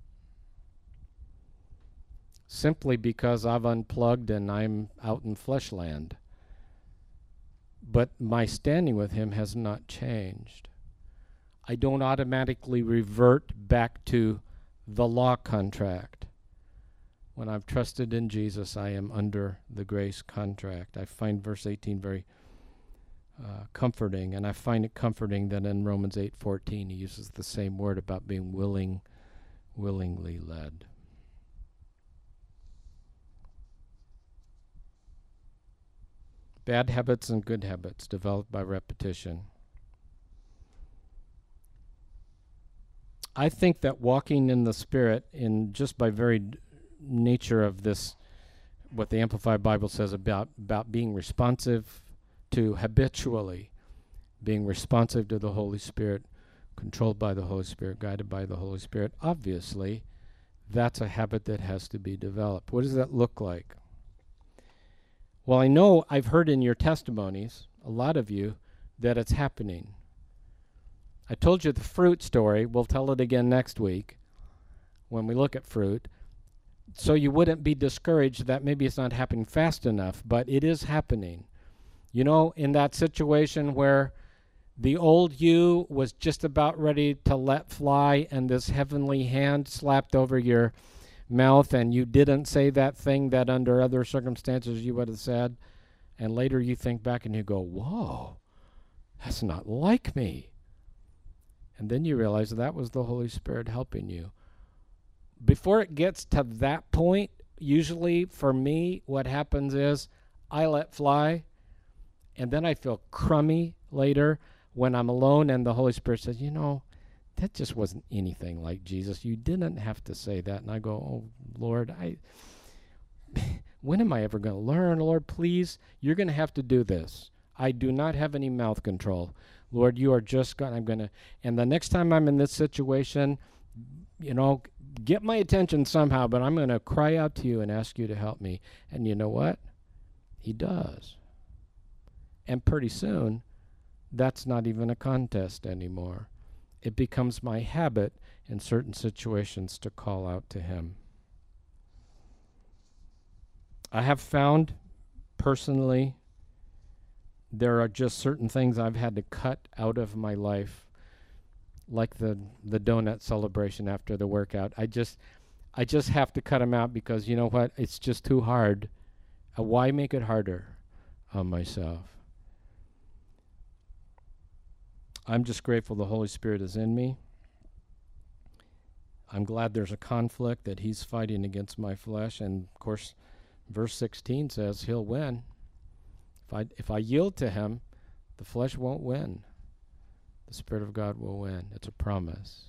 simply because I've unplugged and I'm out in fleshland. But my standing with him has not changed. I don't automatically revert back to the law contract. When I've trusted in Jesus, I am under the grace contract. I find verse eighteen very uh, comforting, and I find it comforting that in Romans eight fourteen he uses the same word about being willing, willingly led. Bad habits and good habits developed by repetition. I think that walking in the Spirit, in just by very d- nature of this, what the Amplified Bible says about, about being responsive to habitually, being responsive to the Holy Spirit, controlled by the Holy Spirit, guided by the Holy Spirit, obviously, that's a habit that has to be developed. What does that look like? Well, I know I've heard in your testimonies, a lot of you, that it's happening. I told you the fruit story. We'll tell it again next week when we look at fruit. So you wouldn't be discouraged that maybe it's not happening fast enough, but it is happening. You know, in that situation where the old you was just about ready to let fly and this heavenly hand slapped over your mouth and you didn't say that thing that under other circumstances you would have said, and later you think back and you go, whoa, that's not like me. And then you realize that was the Holy Spirit helping you. Before it gets to that point, usually for me, what happens is I let fly, and then I feel crummy later when I'm alone and the Holy Spirit says, you know, that just wasn't anything like Jesus. You didn't have to say that. And I go, oh, Lord, I, when am I ever going to learn? Lord, please, you're going to have to do this. I do not have any mouth control. Lord, you are just going, I'm going to, and the next time I'm in this situation, you know, get my attention somehow, but I'm going to cry out to you and ask you to help me. And you know what? He does. And pretty soon, that's not even a contest anymore. It becomes my habit in certain situations to call out to him. I have found personally there are just certain things I've had to cut out of my life, like the the donut celebration after the workout. I just I just have to cut them out because you know what? It's just too hard. Uh, why make it harder on myself? I'm just grateful the Holy Spirit is in me. I'm glad there's a conflict that he's fighting against my flesh. And, of course, verse sixteen says he'll win. If I, if I yield to him, the flesh won't win. The Spirit of God will win. It's a promise.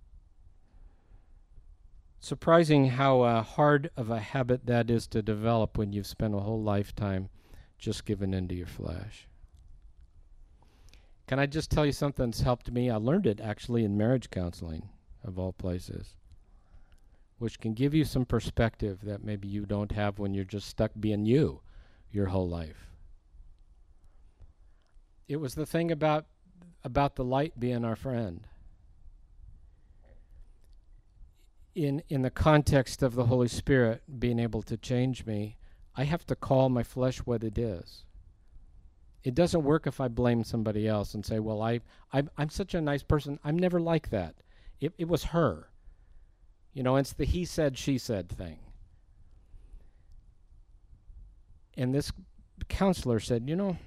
Surprising how uh, hard of a habit that is to develop when you've spent a whole lifetime just giving into your flesh. Can I just tell you something that's helped me? I learned it actually in marriage counseling, of all places, which can give you some perspective that maybe you don't have when you're just stuck being you your whole life. It was the thing about about the light being our friend. In in the context of the Holy Spirit being able to change me, I have to call my flesh what it is. It doesn't work if I blame somebody else and say, well, I, I, I'm such a nice person. I'm never like that. It, it was her. You know, it's the he said, she said thing. And this counselor said, you know,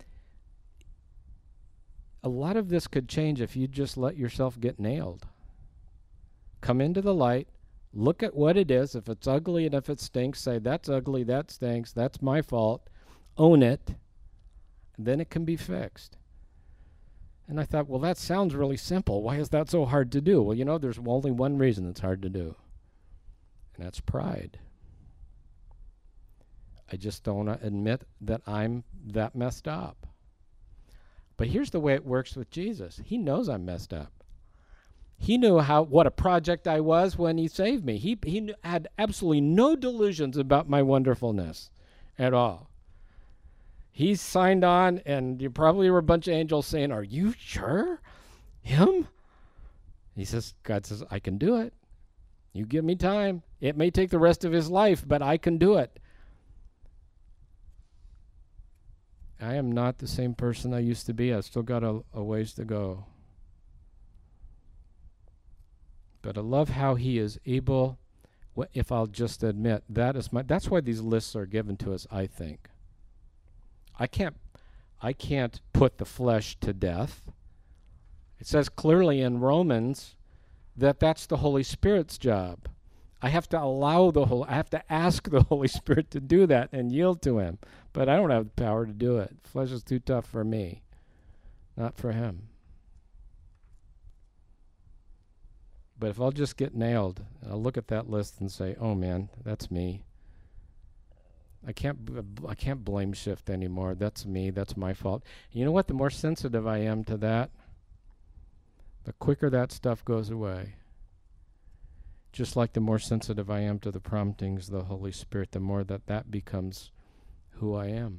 a lot of this could change if you just let yourself get nailed. Come into the light, look at what it is. If it's ugly and if it stinks, say, that's ugly, that stinks, that's my fault. Own it. Then it can be fixed. And I thought, well, that sounds really simple. Why is that so hard to do? Well, you know, there's only one reason it's hard to do, and that's pride. I just don't admit that I'm that messed up. But here's the way it works with Jesus. He knows I'm messed up. He knew how what a project I was when he saved me. He, he kn- had absolutely no delusions about my wonderfulness at all. He signed on, and you probably were a bunch of angels saying, are you sure? Him? He says, God says, I can do it. You give me time. It may take the rest of his life, but I can do it. I am not the same person I used to be. I've still got a, a ways to go. But I love how he is able, if I'll just admit, that is my, that's why these lists are given to us, I think. I can't, I can't put the flesh to death. It says clearly in Romans that that's the Holy Spirit's job. I have to allow the whole, I have to ask the Holy Spirit to do that and yield to him. But I don't have the power to do it. Flesh is too tough for me, not for him. But if I'll just get nailed, I'll look at that list and say, oh man, that's me. I can't b- I can't blame shift anymore. That's me. That's my fault. You know what? The more sensitive I am to that, the quicker that stuff goes away. Just like the more sensitive I am to the promptings of the Holy Spirit, the more that that becomes who I am.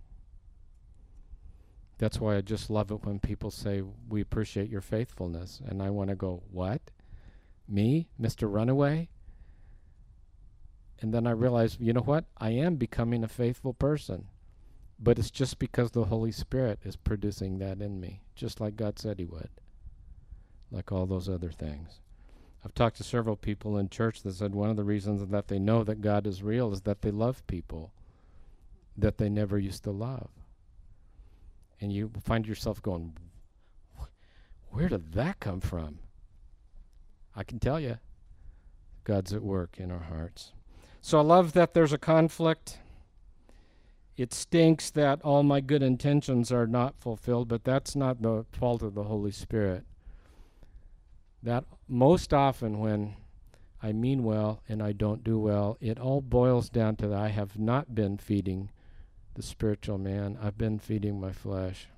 That's why I just love it when people say, we appreciate your faithfulness. And I want to go, what? Me? Mister Runaway? And then I realize, you know what? I am becoming a faithful person. But it's just because the Holy Spirit is producing that in me, just like God said he would. Like all those other things. I've talked to several people in church that said one of the reasons that they know that God is real is that they love people that they never used to love. And you find yourself going, where did that come from? I can tell you, God's at work in our hearts. So I love that there's a conflict. It stinks that all my good intentions are not fulfilled, but that's not the fault of the Holy Spirit. That most often when I mean well and I don't do well, it all boils down to that I have not been feeding the spiritual man. I've been feeding my flesh.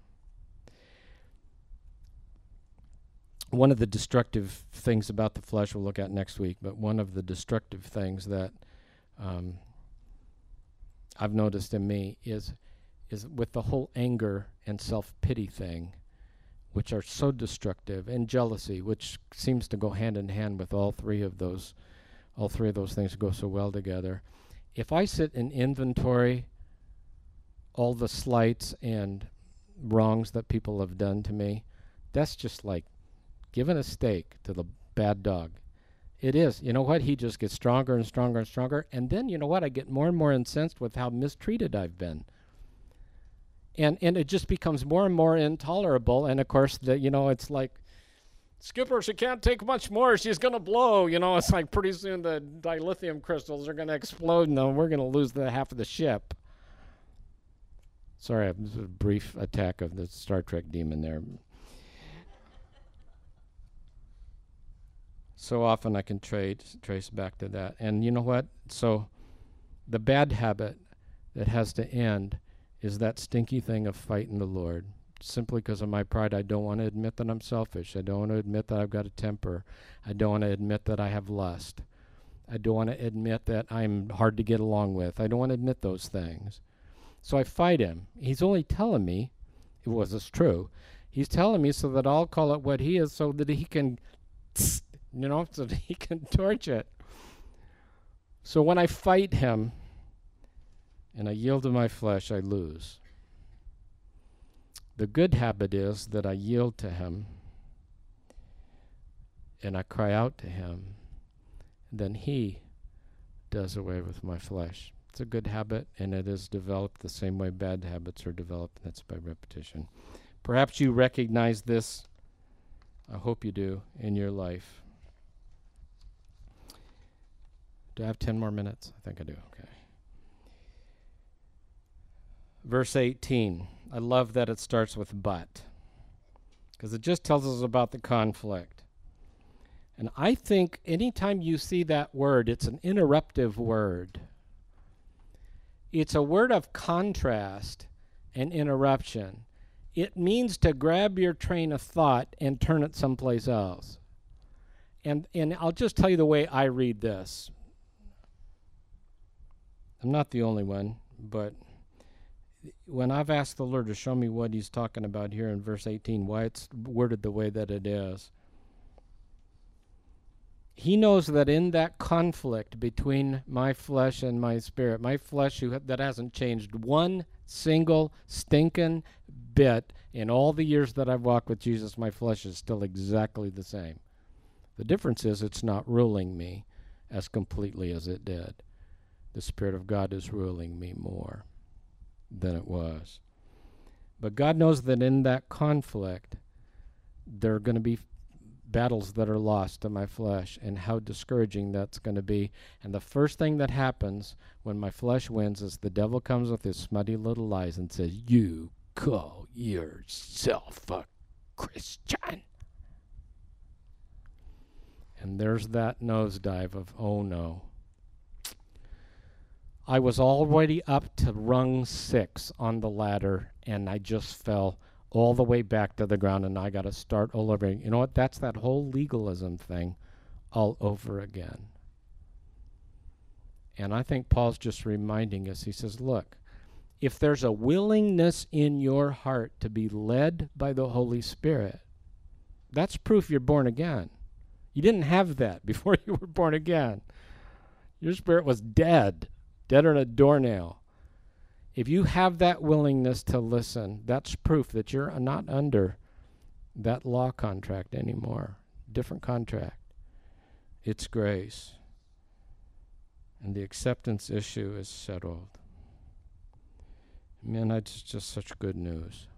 One of the destructive things about the flesh we'll look at next week, but one of the destructive things that um, I've noticed in me is is with the whole anger and self-pity thing, which are so destructive, and jealousy, which seems to go hand in hand with all three of those, all three of those things go so well together. If I sit and inventory all the slights and wrongs that people have done to me, that's just like giving a steak to the bad dog. It is. You know what? He just gets stronger and stronger and stronger. And then, you know what? I get more and more incensed with how mistreated I've been. And and it just becomes more and more intolerable. And, of course, the, you know, it's like, Skipper, she can't take much more. She's going to blow. You know, it's like pretty soon the dilithium crystals are going to explode, and then we're going to lose the half of the ship. Sorry, this was a brief attack of the Star Trek demon there. So often I can trade, trace back to that. And you know what? So the bad habit that has to end is that stinky thing of fighting the Lord. Simply because of my pride, I don't want to admit that I'm selfish. I don't want to admit that I've got a temper. I don't want to admit that I have lust. I don't want to admit that I'm hard to get along with. I don't want to admit those things. So I fight him. He's only telling me, it was this true, he's telling me so that I'll call it what he is so that he can, you know, so that he can torch it. So when I fight him and I yield to my flesh, I lose. The good habit is that I yield to him and I cry out to him. And then he does away with my flesh. It's a good habit, and it is developed the same way bad habits are developed. That's by repetition. Perhaps you recognize this. I hope you do in your life. Do I have ten more minutes? I think I do. Okay. Verse eighteen. I love that it starts with but, because it just tells us about the conflict. And I think anytime you see that word, it's an interruptive word. It's a word of contrast and interruption. It means to grab your train of thought and turn it someplace else. And and I'll just tell you the way I read this. I'm not the only one, but when I've asked the Lord to show me what he's talking about here in verse eighteen, why it's worded the way that it is, he knows that in that conflict between my flesh and my spirit, my flesh who ha- that hasn't changed one single stinking bit in all the years that I've walked with Jesus, my flesh is still exactly the same. The difference is it's not ruling me as completely as it did. The Spirit of God is ruling me more than it was. But God knows that in that conflict, there are going to be battles that are lost to my flesh, and how discouraging that's going to be. And the first thing that happens when my flesh wins is the devil comes with his smutty little lies and says, you call yourself a Christian. And there's that nosedive of, oh no. I was already up to rung six on the ladder, and I just fell all the way back to the ground, and I got to start all over. You know what? That's that whole legalism thing all over again. And I think Paul's just reminding us. He says, look, if there's a willingness in your heart to be led by the Holy Spirit, that's proof you're born again. You didn't have that before you were born again. Your spirit was dead, deader than a doornail. If you have that willingness to listen, that's proof that you're not under that law contract anymore. Different contract. It's grace. And the acceptance issue is settled. Man, that's just such good news.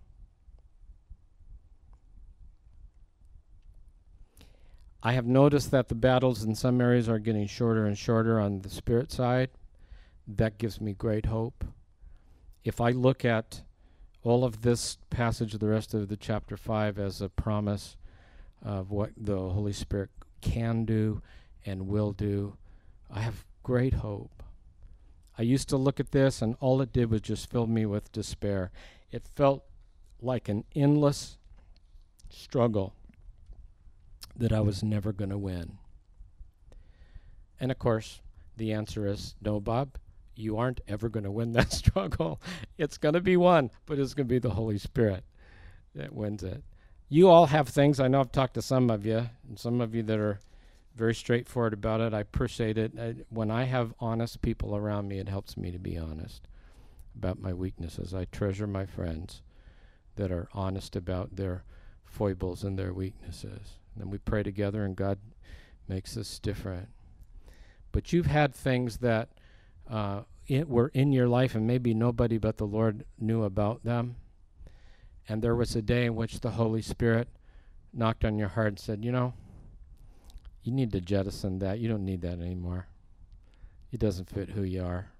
I have noticed that the battles in some areas are getting shorter and shorter on the spirit side. That gives me great hope. If I look at all of this passage, the rest of the chapter five, as a promise of what the Holy Spirit can do and will do, I have great hope. I used to look at this, and all it did was just fill me with despair. It felt like an endless struggle that I was never going to win. And of course, the answer is, no, Bob, you aren't ever going to win that struggle. It's going to be won, but it's going to be the Holy Spirit that wins it. You all have things. I know I've talked to some of you, and some of you that are very straightforward about it. I appreciate it. I, when I have honest people around me, it helps me to be honest about my weaknesses. I treasure my friends that are honest about their foibles and their weaknesses. And then we pray together, and God makes us different. But you've had things that uh, it were in your life, and maybe nobody but the Lord knew about them. And there was a day in which the Holy Spirit knocked on your heart and said, you know, you need to jettison that. You don't need that anymore. It doesn't fit who you are.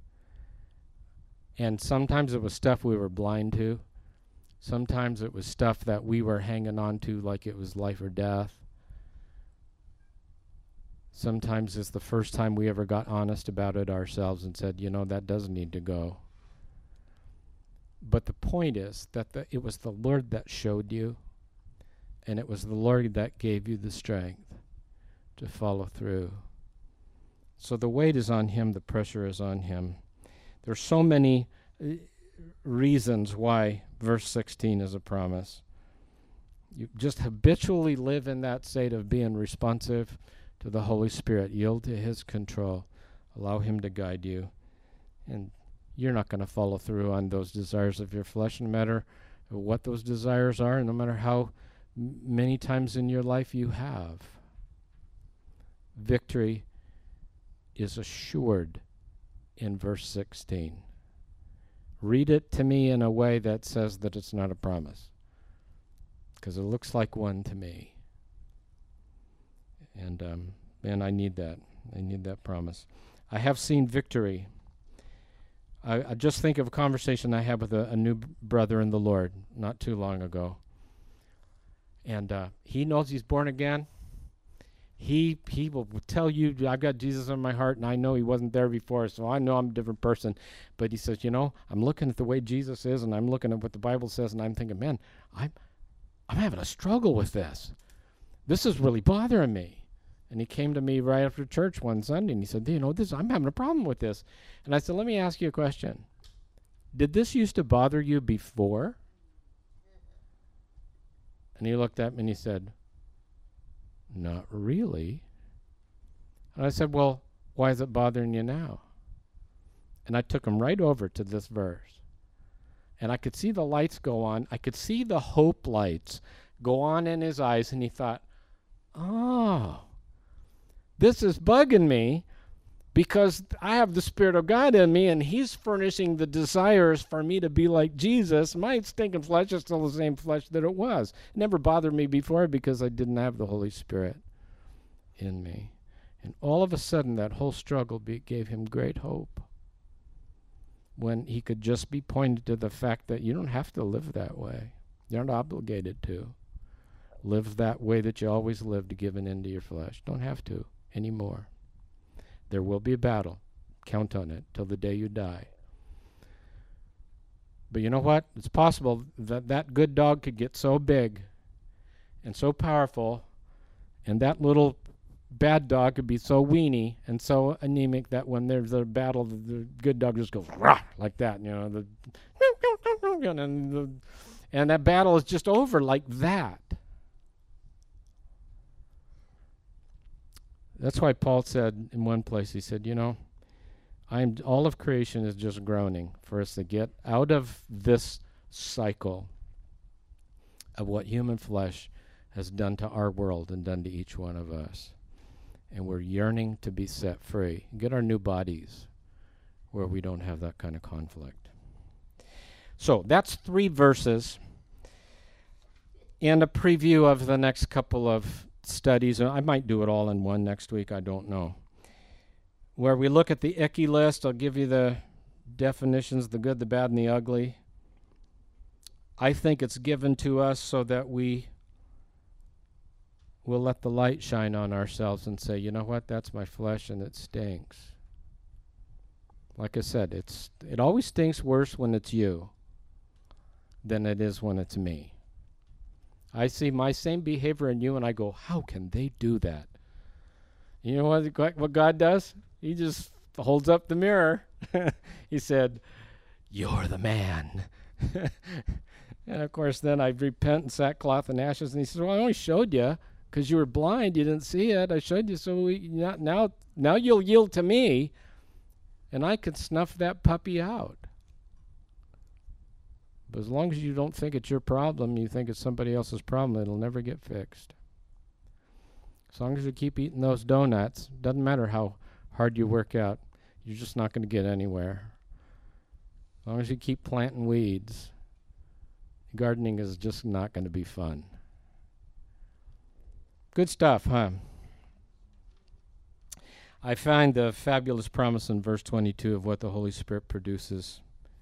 And sometimes it was stuff we were blind to. Sometimes it was stuff that we were hanging on to like it was life or death. Sometimes it's the first time we ever got honest about it ourselves and said, you know, that does need to go. But the point is that the, it was the Lord that showed you, and it was the Lord that gave you the strength to follow through. So the weight is on Him, the pressure is on Him. There's so many uh, reasons why verse sixteen is a promise. You just habitually live in that state of being responsive to the Holy Spirit. Yield to His control. Allow Him to guide you. And you're not going to follow through on those desires of your flesh, no matter what those desires are, and no matter how m- many times in your life you have. Victory is assured in verse sixteen. Read it to me in a way that says that it's not a promise, because it looks like one to me. And, um, man, I need that. I need that promise. I have seen victory. I, I just think of a conversation I had with a, a new b- brother in the Lord not too long ago. And uh, he knows he's born again. He he will tell you, I've got Jesus in my heart, and I know He wasn't there before, so I know I'm a different person. But he says, you know, I'm looking at the way Jesus is, and I'm looking at what the Bible says, and I'm thinking, man, I'm I'm having a struggle with this. This is really bothering me. And he came to me right after church one Sunday, and he said, you know, this I'm having a problem with this. And I said, let me ask you a question. did this used to bother you before? And he looked at me and he said, not really. And I said, well, why is it bothering you now? And I took him right over to this verse. And I could see the lights go on. I could see the hope lights go on in his eyes. And he thought, oh, this is bugging me because I have the Spirit of God in me and he's furnishing the desires for me to be like Jesus. My stinking flesh is still the same flesh that it was. It never bothered me before because I didn't have the Holy Spirit in me. And all of a sudden, that whole struggle be, gave him great hope when he could just be pointed to the fact that you don't have to live that way. You're not obligated to live that way that you always lived, given into your flesh. Don't have to anymore. There will be a battle. Count on it till the day you die. But you know what? It's possible that that good dog could get so big and so powerful, and that little bad dog could be so weeny and so anemic that when there's a battle, the, the good dog just goes rah, like that, you know, the and, the, and that battle is just over like that. That's why Paul said in one place, he said, you know, I'm all of creation is just groaning for us to get out of this cycle of what human flesh has done to our world and done to each one of us. And we're yearning to be set free, get our new bodies where we don't have that kind of conflict. So that's three verses and a preview of the next couple of studies. I might do it all in one next week, I don't know. Where we look at the icky list, I'll give you the definitions, the good, the bad, and the ugly. I think it's given to us so that we will let the light shine on ourselves and say, you know what, that's my flesh and it stinks. Like I said, it's it always stinks worse when it's you than it is when it's me. I see my same behavior in you and I go, how can they do that? You know what, what God does? He just holds up the mirror. He said, you're the man. And of course, then I repent in sackcloth and ashes. And he says, well, I only showed you because you were blind. You didn't see it. I showed you so we, now, now, now you'll yield to me and I can snuff that puppy out. But as long as you don't think it's your problem, you think it's somebody else's problem, it'll never get fixed. As long as you keep eating those donuts, doesn't matter how hard you work out, you're just not going to get anywhere. As long as you keep planting weeds, gardening is just not going to be fun. Good stuff, huh? I find the fabulous promise in verse twenty-two of what the Holy Spirit produces.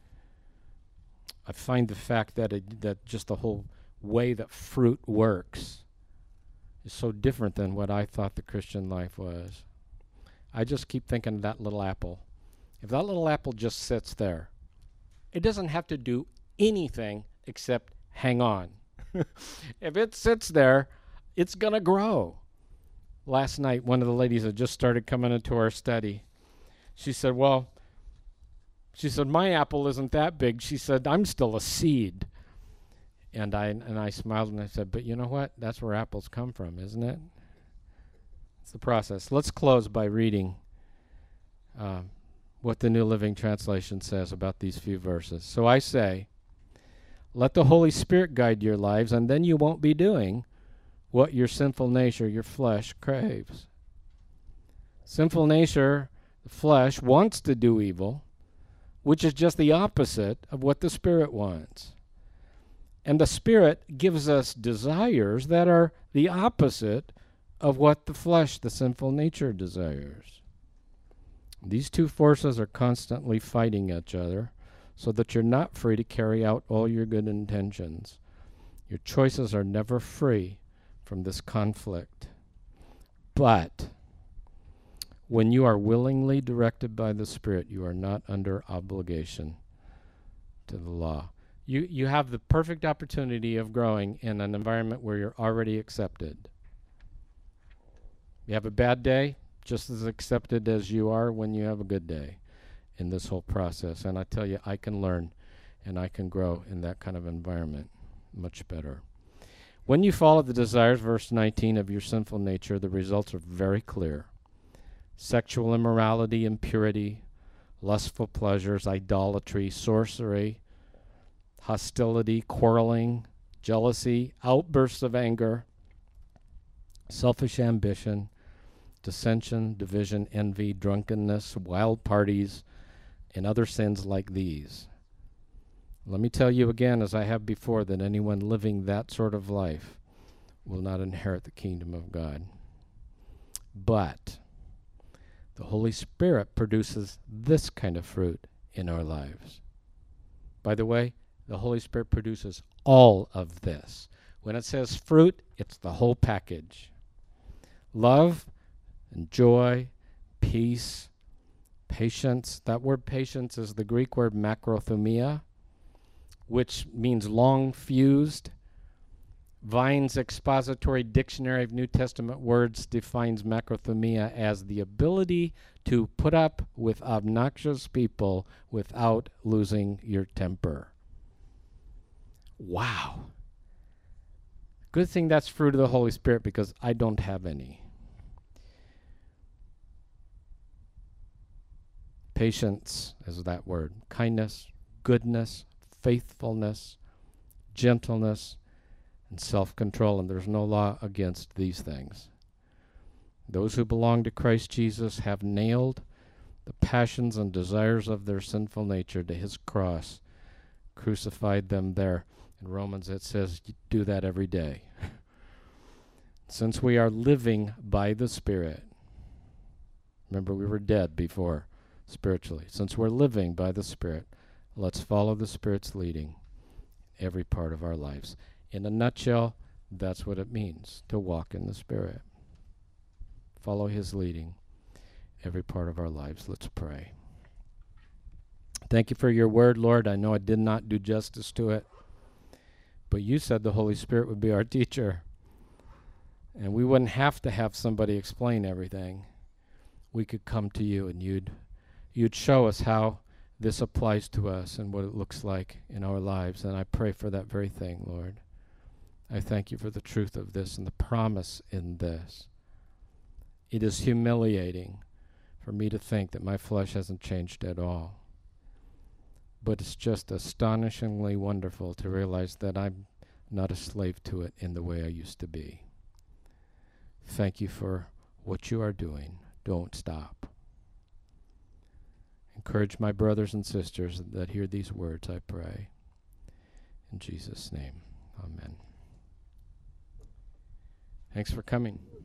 I find the fact that it, that just the whole way that fruit works is so different than what I thought the Christian life was. I just keep thinking of that little apple. If that little apple just sits there, it doesn't have to do anything except hang on. If it sits there, it's going to grow. Last night, one of the ladies had just started coming into our study. She said, well, she said, my apple isn't that big. She said, I'm still a seed. And I and I smiled and I said, but you know what? That's where apples come from, isn't it? It's the process. Let's close by reading uh, what the New Living Translation says about these few verses. So I say, let the Holy Spirit guide your lives, and then you won't be doing what your sinful nature, your flesh, craves. Sinful nature, the flesh, wants to do evil, which is just the opposite of what the Spirit wants. And the Spirit gives us desires that are the opposite of what the flesh, the sinful nature, desires. These two forces are constantly fighting each other so that you're not free to carry out all your good intentions. Your choices are never free from this conflict. But when you are willingly directed by the Spirit, you are not under obligation to the law. You you have the perfect opportunity of growing in an environment where you're already accepted. You have a bad day, just as accepted as you are when you have a good day in this whole process. And I tell you, I can learn and I can grow in that kind of environment much better. When you follow the desires, verse nineteen, of your sinful nature, the results are very clear. Sexual immorality, impurity, lustful pleasures, idolatry, sorcery, hostility, quarreling, jealousy, outbursts of anger, selfish ambition, dissension, division, envy, drunkenness, wild parties, and other sins like these. Let me tell you again, as I have before, that anyone living that sort of life will not inherit the kingdom of God. But the Holy Spirit produces this kind of fruit in our lives. By the way, the Holy Spirit produces all of this. When it says fruit, it's the whole package. Love and joy, peace, patience. That word patience is the Greek word makrothumia, which means long fused. Vine's Expository Dictionary of New Testament Words defines makrothumia as the ability to put up with obnoxious people without losing your temper. Wow. Good thing that's fruit of the Holy Spirit, because I don't have any. Patience is that word. Kindness, goodness, faithfulness, gentleness, and self-control, and there's no law against these things. Those who belong to Christ Jesus have nailed the passions and desires of their sinful nature to his cross, crucified them there. In Romans it says you do that every day. Since we are living by the Spirit, remember we were dead before spiritually. Since we're living by the Spirit, let's follow the Spirit's leading every part of our lives. In a nutshell, that's what it means to walk in the Spirit. Follow his leading every part of our lives. Let's pray. Thank you for your word, Lord. I know I did not do justice to it, but you said the Holy Spirit would be our teacher, and we wouldn't have to have somebody explain everything. We could come to you, and you'd you'd show us how this applies to us and what it looks like in our lives, and I pray for that very thing, Lord. I thank you for the truth of this and the promise in this. It is humiliating for me to think that my flesh hasn't changed at all. But it's just astonishingly wonderful to realize that I'm not a slave to it in the way I used to be. Thank you for what you are doing. Don't stop. Encourage my brothers and sisters that hear these words, I pray. In Jesus' name, amen. Thanks for coming.